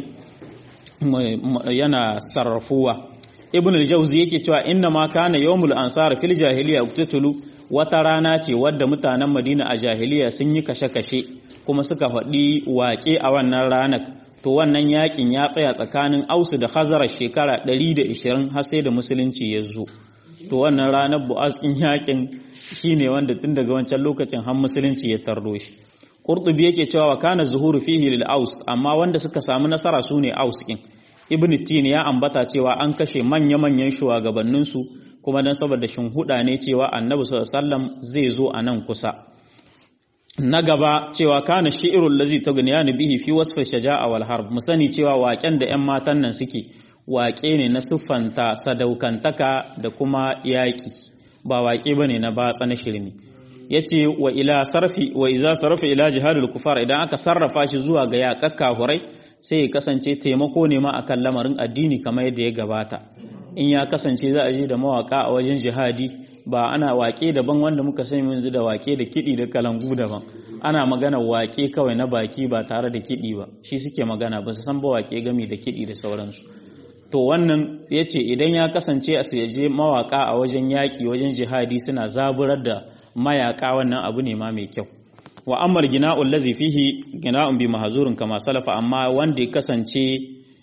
Speaker 1: yana sarrafuwa. Ibn al-Jawzi yake cewa inna ma kana yawmul ansar fil jahiliya uqtulu, wata rana ce wadda mutanen Madina a jahiliya sun yi kashe-kashe kuma suka faɗi waƙe a wannan ranar. To wannan yakin ya tsaya tsakanin Ausu da Khazraj shekara ɗari da ishirin har sai da musulunci ya zo. To wannan ranar bu'as in yakin shine wanda tun daga wancan lokacin har musulunci ya tardo shi. Qurtubi yake cewa wa kana zuhuru fihi lil Aus, amma wanda suka samu nasara sune Aus kin. Ibn Tin ya ambata cewa an kashe manya-manyan shugabanninsu kuma dan saboda shinhuda ne cewa Annabi sallallahu alaihi wasallam zai zo a nan kusa. Na gaba cewa kana shi'irul lazi taghniyani bihi fi wasf shaja'a wal harb, musani cewa waƙen da ƴan matan nan suke waƙe ne na siffanta sadaukantaka da kuma yaƙi, ba waƙe bane na batsa na shirmi. Yace wa ila sarfi wa iza sarfa ila jihadul kufar, idan aka sarrafa shi zuwa ga yaƙakka hurai sai ya kasance taimako ne ma akan lamarin addini kamar yadda ya gabata. In ya kasance za a je da mawaka a wajen jihadi, ba ana wake daban wanda muka sani yanzu da wake da kiɗi da kalangu daban, ana magana wake kawai na baki ba tare da kiɗi ba, shi suke magana, ba su san ba wake gami da kiɗi da sauransu. To wannan ya ce idan ya kasance a je mawaka a wajen yaƙi wajen jihadi suna zaburar da mayaka, wannan abu ne ma mai kyau. Wa ammal gina'ul lazi fihi gina'un bi mahzurin kama salafa, amma wanda ya kasance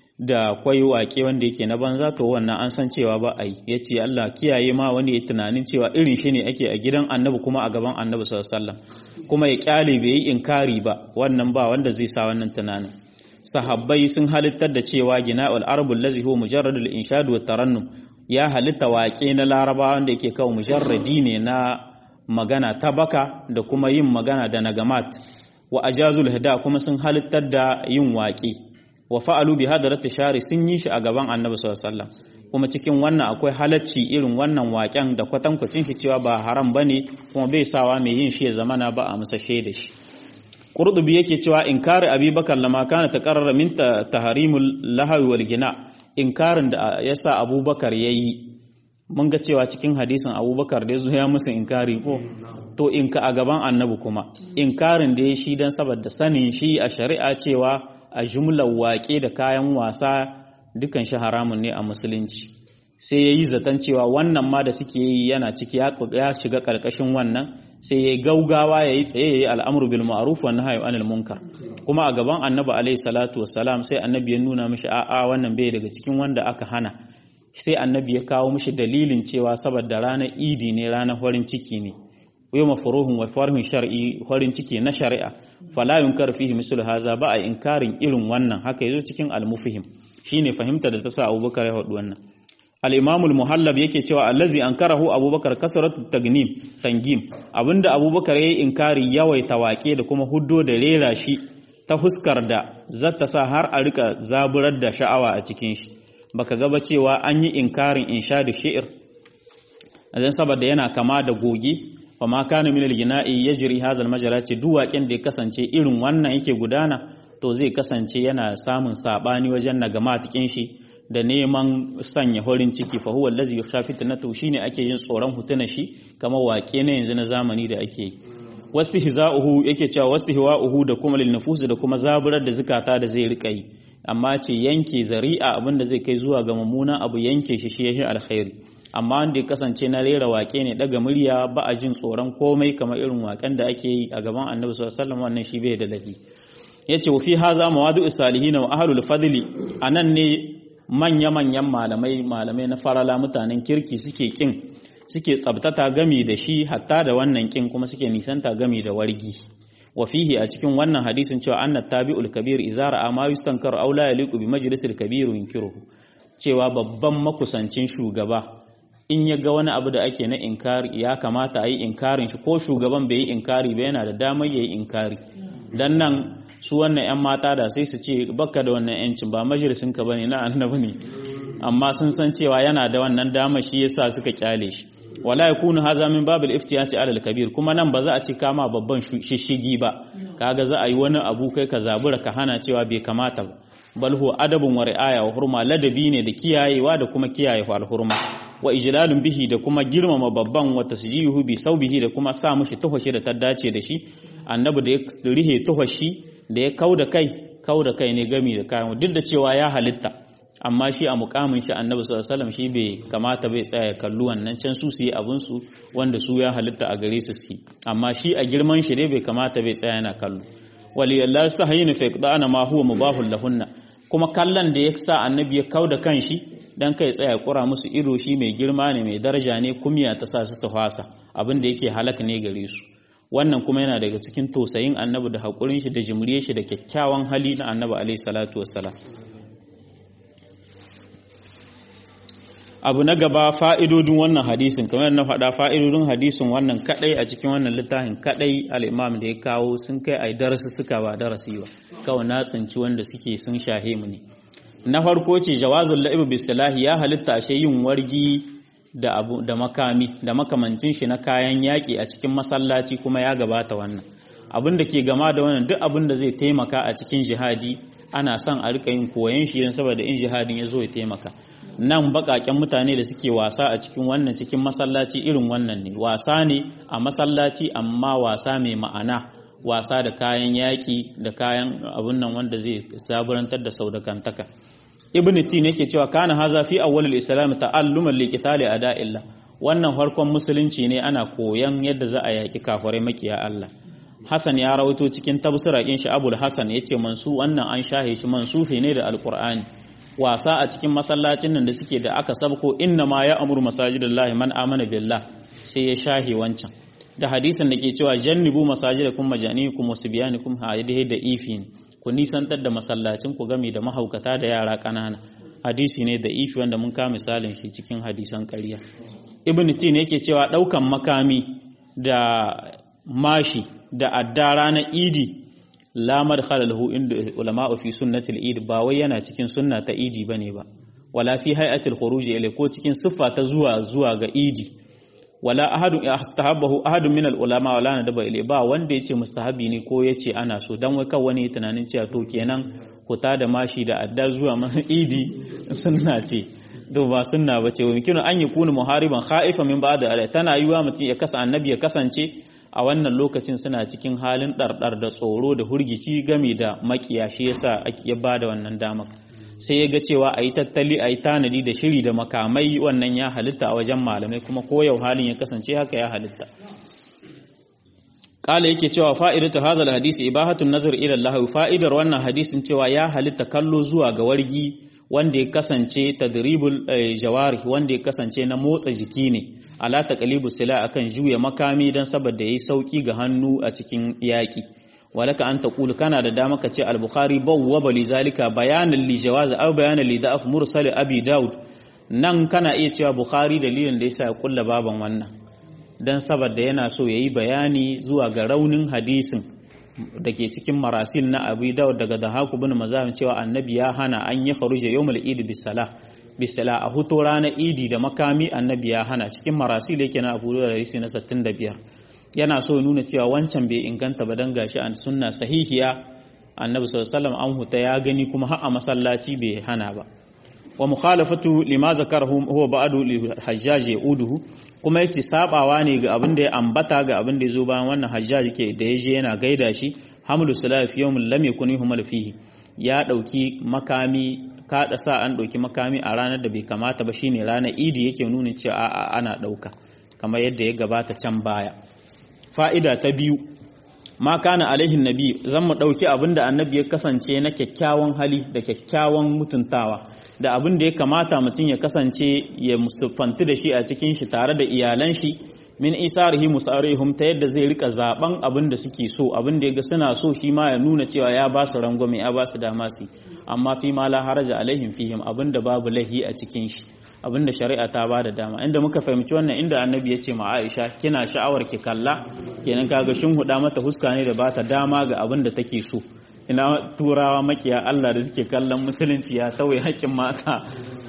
Speaker 1: da kwai wake wanda yake na banza to wannan an san cewa ba a yi. Yace Allah kiyaye ma wani ya tunanin cewa irin shi ne ake a gidan Annabi kuma a gaban Annabi sallallahu alaihi wasallam, kuma ya kyale bai yi inkari ba, wannan ba wanda zai sa wannan tunanin. Sahabbai sun halittar da cewa gina'ul arabul lazi huwa mujarradul inshad wa tarannum, ya halitta wake na Larabawa wanda yake kawo mujarradi ne na magana ta baka da kuma yin magana da nagamat. Wa ajazul hida, kuma sun halittar da yin waƙe. Wa fa'alu bi hadarat shari, sun yi shi a gaban Annabi sallallahu alaihi wasallam, kuma cikin wannan akwai halacci irin wannan waƙen da kwatankwacin shi cewa ba haram bane, kuma bai sawa mai yin shi ya zamana ba a masa shaida shi. Qurtubi yake cewa inkari Abubakar lama kana taqarrara min tahrimul lahawi wal gina, inkarin da yasa Abubakar yayi, mun ga cewa cikin hadisin Abubakar da yazo ya musu inkari ko to inka a gaban Annabi kuma inkarin da ya shi dan saboda sanin shi a shari'a cewa a jumlar waƙe da kayan wasa dukan shi haramun ne a musulunci, sai yayi zaton cewa wannan ma da suke yi yana ciki ya shiga karkashin wannan, sai yayi gaugawa yayi tsaye yayi al'amru bil ma'ruf wa nahyi anil munkar, kuma a gaban Annabi alaihi salatu wassalam sai Annabi ya nuna mishi a'a wannan bai daga cikin wanda aka hana. Sai Annabi ya kawo mishi dalilin cewa saboda ranar idi ne, ranar farin ciki ne, yau mafuruhun wa farhin shar'i, farin ciki na shari'a, fala yunkar fihi mislu haza, ba a inkarin irin wannan. Haka yazo cikin al-mufhim, shine fahimta da ta sa Abubakar ya faɗi wannan. Al-Imam al-Muhallab yake cewa allazi ankarahu Abubakar kasratu tagnim tangim, abinda Abubakar yayi inkari yawaita waƙe da kuma huddo da rera shi ta huskar da zata sa har a rika zaburar da sha'awa a cikin shi. Baka ga ba cewa an yi inkarin inshadu shi'r azan saboda yana kama da goge, fa ma kana min al-gina'i yajri hadha al-majra, ce duwaken da ya kasance irin wannan yake gudana to zai kasance yana samun sabani wajen nagama tikin shi da neman sanya horin ciki, fa huwa allazi yukhafi tanatu, shine ake yin tsoron hutuna shi kamar wake na yanzu na zamani da ake yi. Wastihza'uhu yake cewa wastihwa'uhu da kuma lil nufus, da kuma zaburar da zakata da zai rika yi, amma ce yanke zari'a abinda zai kai zuwa ga mummunan abu yanke shi shi yahi alkhairi. amma wanda ya kasance na rera waƙe ne daga murya ba a jin tsoron komai kamar irin waƙen da ake yi a gaban annabi sallallahu alaihi wasallam wannan shi bai da lafi yace wa fi haza mawadu salihin wa ahlul fadli anan ne manya manyan malamai malamai na farala mutanen kirki suke kin suke tsabtata gami da shi hatta da wannan kin kuma suke nisanta gami da wargi wa fihi a cikin wannan hadisin cewa annat tabi'ul kabir izara ama yustankaru aw la yaliqu bi majlisil kabir yunkiruhu cewa babban makusancin shugaba in ya ga wani abu da ake na inkari ya kamata a yi inkarin shi ko shugaban bai yi inkari ba yana da damar ya yi inkari dan nan su wannan 'yan mata da sai su ce baka da wannan 'yancin ba majalisinka ba ne na annabi ne amma sun san cewa yana da wannan damar shi yasa suka kyale shi wala yakunu hadha min babil iftiyati ala al-kabir kuma nan ba za a ci kama babban shishigi ba kaga za a yi wani abu kai ka zabura ka hana cewa bai kamata ba bal huwa adabun wa ri'aya wa hurma ladabi ne da kiyayewa da kuma kiyaye al-hurma wa ijlalun bihi da kuma girmama babban wa tasjihu bi saubihi da kuma sa mushi tuhashi da ta dace da shi annabi da ya rihe tuhashi da ya kauda kai kauda kai ne gami da kayan duk da cewa ya halitta amma shi a mukamin shi annabi sallallahu alaihi wasallam shi bai kamata bai tsaya ya kallu wannan can su su yi abun su wanda su ya halitta a gare su su amma shi a girman shi dai bai kamata bai tsaya yana kallo waliyallahu stahayinu fa yaqdana ma huwa mubahul lahunna kuma kallon da ya sa annabi ya kauda kanshi dan kai tsaya kura musu ido shi mai girma ne mai daraja ne kumiya ta sa su su fasa abin da yake halaka ne gare su wannan kuma yana daga cikin tosayin annabi da hakurin shi da jimriye shi da kyakkyawan hali na annabi alaihi salatu wassalam abu na gaba fa'idodin wannan hadisin kamar na faɗa fa'idodin hadisin wannan kadai a cikin wannan littafin kadai al-imam da ya kawo sun kai ai darasi suka ba darasi ba kawai na tsinci wanda suke sun shahe mu ne na farko ce jawazul la'ib bisalahi ya halitta ashe yin wargi da abu da makami da makamancin shi na kayan yaki a cikin masallaci kuma ya gabata wannan abin da ke gama da wannan duk abin da zai taimaka a cikin jihadi ana son a rika yin koyon shi dan saboda in jihadin ya zo ya taimaka nan bakaken mutane da suke wasa a cikin wannan cikin masallaci irin wannan ne wasa ne a masallaci amma wasa mai ma'ana wasa da kayan yaki da kayan abun nan wanda zai saburantar da saudakantaka ibn tin yake cewa kana haza fi awwalil islam ta'alluman liqitali ada'illah wannan farkon musulunci ne ana koyan yadda za a yaki kafirai makiya Allah Hassan ya rawaito cikin tafsira din shi Abul Hasan yace mansu wannan an shahe shi mansufi ne da alqur'ani wasa a cikin masallacin nan da suke da aka sabko inna ma ya amuru masajidallahi man amana billah sai ya shahi wancan da hadisin da ke cewa jannibu masajidakum majanikum wasbiyanikum haydihi da ifin ku nisantar da masallacin ku game da mahaukata da yara kanana hadisi ne da ifi wanda mun ka misalin shi cikin hadisan ƙarya ibn tin yake cewa daukan makami da mashi da addara na idi la madkhala lahu inda ulama fi sunnatil eid ba wai yana cikin sunna ta idi bane ba wala fi hay'atil khuruj ila ko cikin siffa ta zuwa zuwa ga idi wala ahadun yastahabbahu ahadun min al ulama wala nadaba ila ba wanda yace mustahabi ne ko yace ana so dan wai kawai wani tunanin cewa to kenan kuta da mashi da adda zuwa ma idi sunna ce to ba sunna bace wa mikinu an yakunu muhariban khaifa min ba'da tana yiwa mutum ya kasa annabi ya kasance a wannan lokacin suna cikin halin ɗarɗar da tsoro da hurgici game da makiya shi yasa ya ba da wannan damar sai ya ga cewa a yi tattali a yi tanadi da shiri da makamai wannan ya halitta a wajen malamai kuma koyau halin ya kasance haka ya halitta kala yake cewa fa'idatu hazal hadisi ibahatun nazar ila Allah fa'idar wannan hadisin cewa ya halitta kallo zuwa ga wargi wanda ya kasance tadribul jawari wanda ya kasance na motsa jiki ne ala taqlibu sila akan juya makami dan saboda yayi sauki ga hannu a cikin yaki walaka an taqulu kana da dama ka ce al-bukhari bawwaba li zalika bayanan li jawaz aw bayanan li da'af mursal abi daud nan kana iya cewa bukhari dalilin da yasa ya kulla baban wannan dan saboda yana so yayi bayani zuwa ga raunin hadisin dake cikin marasil na abi daud daga dahaku bin mazahim cewa annabi ya hana an yi kharuja yawmul eid bisalah bisala a hutu ranar idi da makami annabi ya hana cikin marasil yake na abu da hadisi na sittin da biyar yana so nuna cewa wancan bai inganta ba dan gashi an sunna sahihiya annabi sallallahu alaihi wasallam an huta ya gani kuma har a masallaci bai hana ba wa mukhalafatu lima zakarahu huwa ba'du li hajjaj yauduhu kuma yace sabawa ne ga abin da ya ambata ga abin da yazo bayan wannan hajjaj ke da yaje yana gaida shi hamlu salaf yawmul lam yakun yuhmal fihi ya dauki makami kada sa an ɗauki makami a ranar da bai kamata ba shine ranar idi yake nuna cewa a'a ana ɗauka kamar yadda ya gabata can baya. Fa'ida ta biyu, ma kana alaihin nabi zan mu ɗauki abin da annabi ya kasance na kyakkyawan hali da kyakkyawan mutuntawa da abin da ya kamata mutum ya kasance ya musufanti da shi a cikin shi tare da iyalan shi min isarihi musarihum ta yadda zai rika zaben abin da suke so abin da yaga suna so shi ma ya nuna cewa ya ba su rangwame ya ba su dama su amma fi ma la haraja alaihim fihim abin da babu lahi a cikin shi abin da shari'a ta ba da dama inda muka fahimci wannan inda annabi ya ce ma Aisha kina sha'awar ki kalla kenan kaga shin huda mata huska ne da bata dama ga abin da take so ina turawa makiya Allah da suke kallon musulunci ya tauye haƙƙin mata.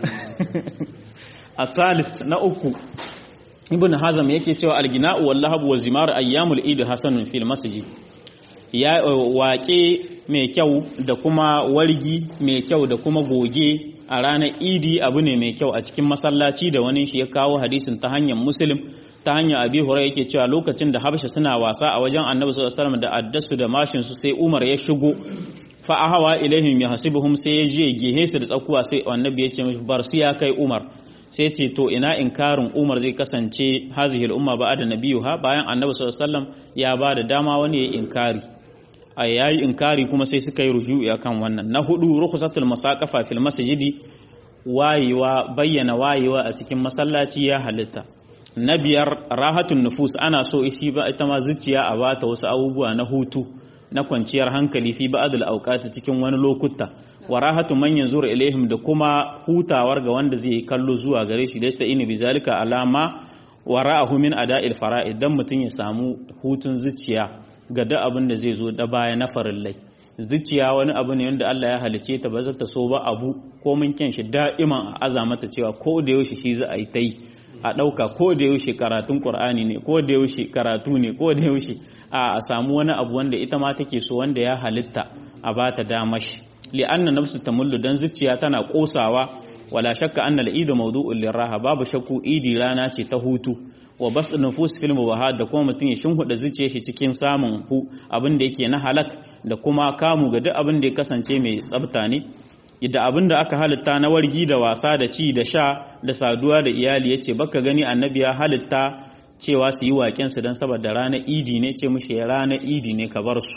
Speaker 1: Asalis na uku Ibn Hazm yake cewa algina'u wal lahab wa zimar ayyamul eid hasanun fil masjid ya waƙe mai kyau da kuma wargi mai kyau da kuma goge a ranar idi abu ne mai kyau a cikin masallaci da wani shi ya kawo hadisin ta hanyar Muslim ta hanyar Abi Hurairah yake cewa lokacin da Habasha suna wasa a wajen Annabi sallallahu alaihi wasallam da addasu da mashin su sai Umar ya shigo fa ahawa ilaihim yahsibuhum sai ya je gehe su da tsakuwa sai Annabi ya ce mishi bar su ya kai Umar sai ce to ina inkarin Umar zai kasance hazihi al-umma ba'da nabiyuha bayan Annabi sallallahu alaihi wasallam ya ba da dama wani ya inkari a yayi inkari kuma sai suka yi ruju'i akan wannan. Na hudu rukhsatul masaqafa fil masjidi wayewa bayyana wayewa a cikin masallaci ya halitta. Na biyar rahatun nufus ana so shi ba ita ma zuciya a bata wasu abubuwa na hutu na kwanciyar hankali fi ba'dul awqati cikin wani lokuta wa rahatu man yanzuru ilaihim da kuma hutawar ga wanda zai kallo zuwa gare shi laysa in bizalika alama wa ra'ahu min ada'il fara'id dan mutun ya samu hutun zuciya ga da abin da zai zo da baya na farillai. Zuciya wani abu ne wanda Allah ya halice ta ba za ta so ba abu ko mun kyan shi da'iman a azamata cewa ko da yaushe shi za a yi ta yi a ɗauka ko da yaushe karatun Qur'ani ne ko da yaushe karatu ne ko da yaushe a samu wani abu wanda ita ma take so wanda ya halitta a bata damashi li'anna nafsu tamullu dan zuciya tana kosawa wala shakka anna al-eid mawdu'un liraha babu shakku idi rana ce ta hutu wa bas nufus fil mubahat da kuma mutun ya shinhuda zuciyar shi cikin samun hu abin da yake na halak da kuma kamu ga duk abin da ya kasance mai tsafta ne da abin da aka halitta na wargi da wasa da ci da sha da saduwa da iyali yace baka gani annabi ya halitta cewa su yi waken su dan saboda ranar idi ne ce mushi ranar idi ne ka bar su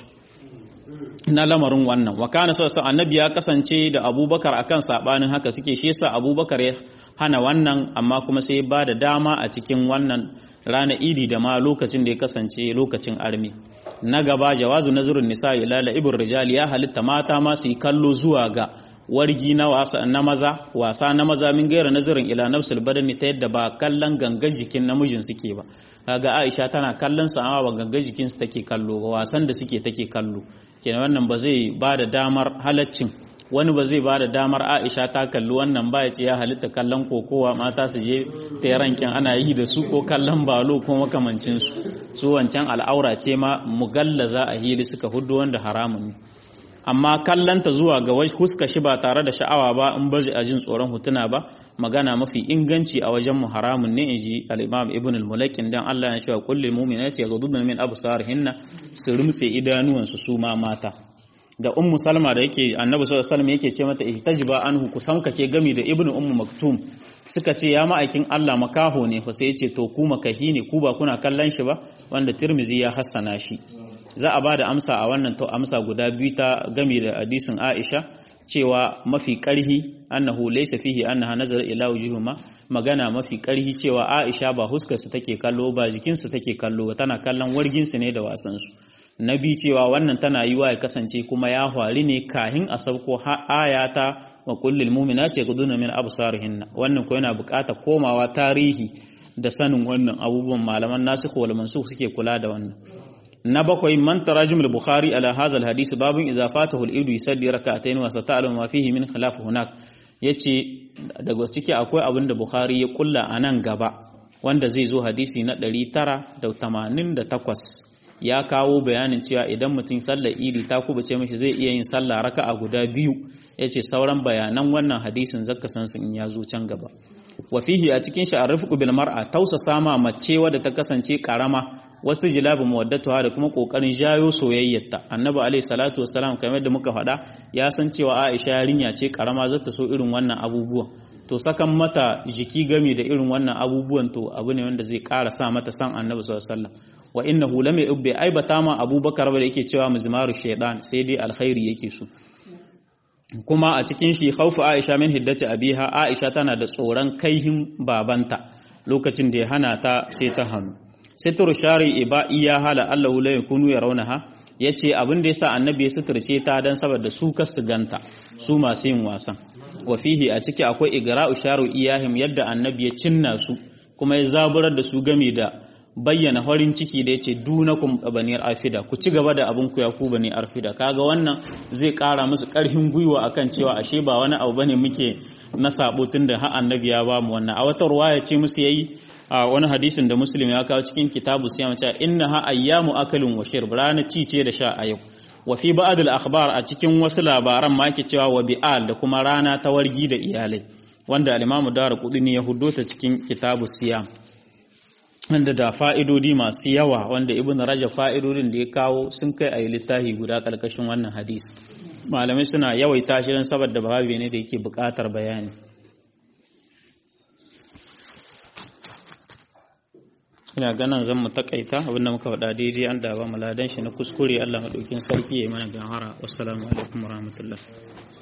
Speaker 1: na lamarin wannan wa kana sallallahu annabi ya kasance da Abubakar akan sabanin haka suke shi yasa Abubakar ya hana wannan amma kuma sai ba da dama a cikin wannan ranar idi da ma lokacin da ya kasance lokacin armi. Na gaba jawazu nazrun nisa ila la'ibur rijal ya halitta mata ma su yi kallo zuwa ga wargi na wasa na maza wasa na maza min gaira nazarin ila nafsul badani ta yadda ba kallon gangan jikin namijin suke ba kaga Aisha tana kallon sa amma ba gangan jikin su take kallo ba wasan da suke take kallo kenan wannan ba zai ba da damar halaccin wani ba zai ba da damar Aisha ta kalli wannan ba ya ce ya halitta kallon kokowa mata su je ta rankin ana yi da su ko kallon balo ko makamancin su su wancan al'aura ce ma mugallaza a hili suka hudu wanda haramun ne amma kallanta zuwa ga huska shi ba tare da sha'awa ba in ba a jin tsoron hutuna ba magana mafi inganci a wajen mu haramun ne inji al-Imam Ibn al-Mulakin dan Allah ya ce wa kullil mu'minati yaghudduna min absarihinna su rumtse idanuwan su su ma mata da Ummu Salma da yake Annabi sallallahu alaihi wasallam yake ce mata ihtajba anhu kusan kake gami da Ibn Ummu Maktum suka ce ya ma'aikin Allah makaho ne fa sai ya ce to ku makahi ne ku ba kuna kallon shi ba wanda Tirmizi ya hassana shi. Za a ba da amsa a wannan to amsa guda biyu ta gami da hadisin Aisha cewa mafi ƙarhi annahu laysa fihi annaha nazara ila wujuhuma magana mafi ƙarhi cewa Aisha ba huskar su take kallo ba jikin su take kallo ba tana kallon wargin su ne da wasan su. Nabi cewa wannan tana yi wa ya kasance kuma ya hwari ne kahin a sauko ayata wa kullil mu'minati yaghudduna min absarihinna wannan ko yana buƙatar komawa tarihi da sanin wannan abubuwan malaman nasikh wal mansukh suke kula da wannan. Na bakwai man tarajim al-Bukhari ala hadha al-hadith babun idza fatahu al-idu yusalli rak'atayn wa sata'lamu ma fihi min khilaf hunak yace daga ciki akwai abin da Bukhari ya kulla anan gaba wanda zai zo hadisi na ɗari tara da tamanin da takwas ya kawo bayanin cewa idan mutum sallar idi ta kubace mishi zai iya yin sallah raka'a guda biyu yace sauran bayanan wannan hadisin zakka san su in ya zo can gaba. wa fihi a cikin shi arifqu bil mar'a tausa sama mace wadda ta kasance karama wasu jilabu muwaddatuha da kuma kokarin jayo soyayyarta annabi alaihi salatu wassalam kamar da muka faɗa ya san cewa Aisha yarinya ce karama zata so irin wannan abubuwan to sakan mata jiki game da irin wannan abubuwan to abu ne wanda zai ƙara sa mata san annabi sallallahu alaihi wasallam wa innahu lam yubbi aibata ma abubakar ba da yake cewa muzmaru shaytan sai dai alkhairi yake so kuma a cikin shi khaufu Aisha min hiddati abiha Aisha tana da tsoron kaihin babanta lokacin da ya hana ta sai ta hannu sitru shari iba iya hala Allahu la yakunu yarawnaha yace abin da yasa annabi ya suturce ta dan saboda su kasu ganta su masu yin wasan wa fihi a ciki akwai igra'u sharu iyahim yadda annabi ya cinna su kuma ya zaburar da su game da bayyana farin ciki da yace dunakum baniyar afida ku ci gaba da abun ku ya ku bani arfida kaga wannan zai kara musu karfin gwiwa akan cewa ashe ba wani abu bane muke na sabo tunda har annabi ya ba mu wannan a wata ruwaya ce musu yayi a wani hadisin da muslim ya kawo cikin kitabu siyam cewa innaha ayyamu akalin wa shirb rana ci ce da sha a yau wa fi ba'd al akhbar a cikin wasu labaran ma yake cewa wa bi'al da kuma rana ta wargi da iyalai wanda al-imamu Daraqutni ya huddota cikin kitabu siyam wanda da fa'idodi masu yawa wanda ibn Rajab fa'idodin da ya kawo sun kai a yi littafi guda ƙarƙashin wannan hadisi malamai suna yawaita shi don saboda babu ne da yake buƙatar bayani ina ganin zan mu takaita abinda muka faɗa daidai an da ba mu ladan shi na kuskure Allah madaukin sarki ya yi mana gahara wassalamu alaikum warahmatullahi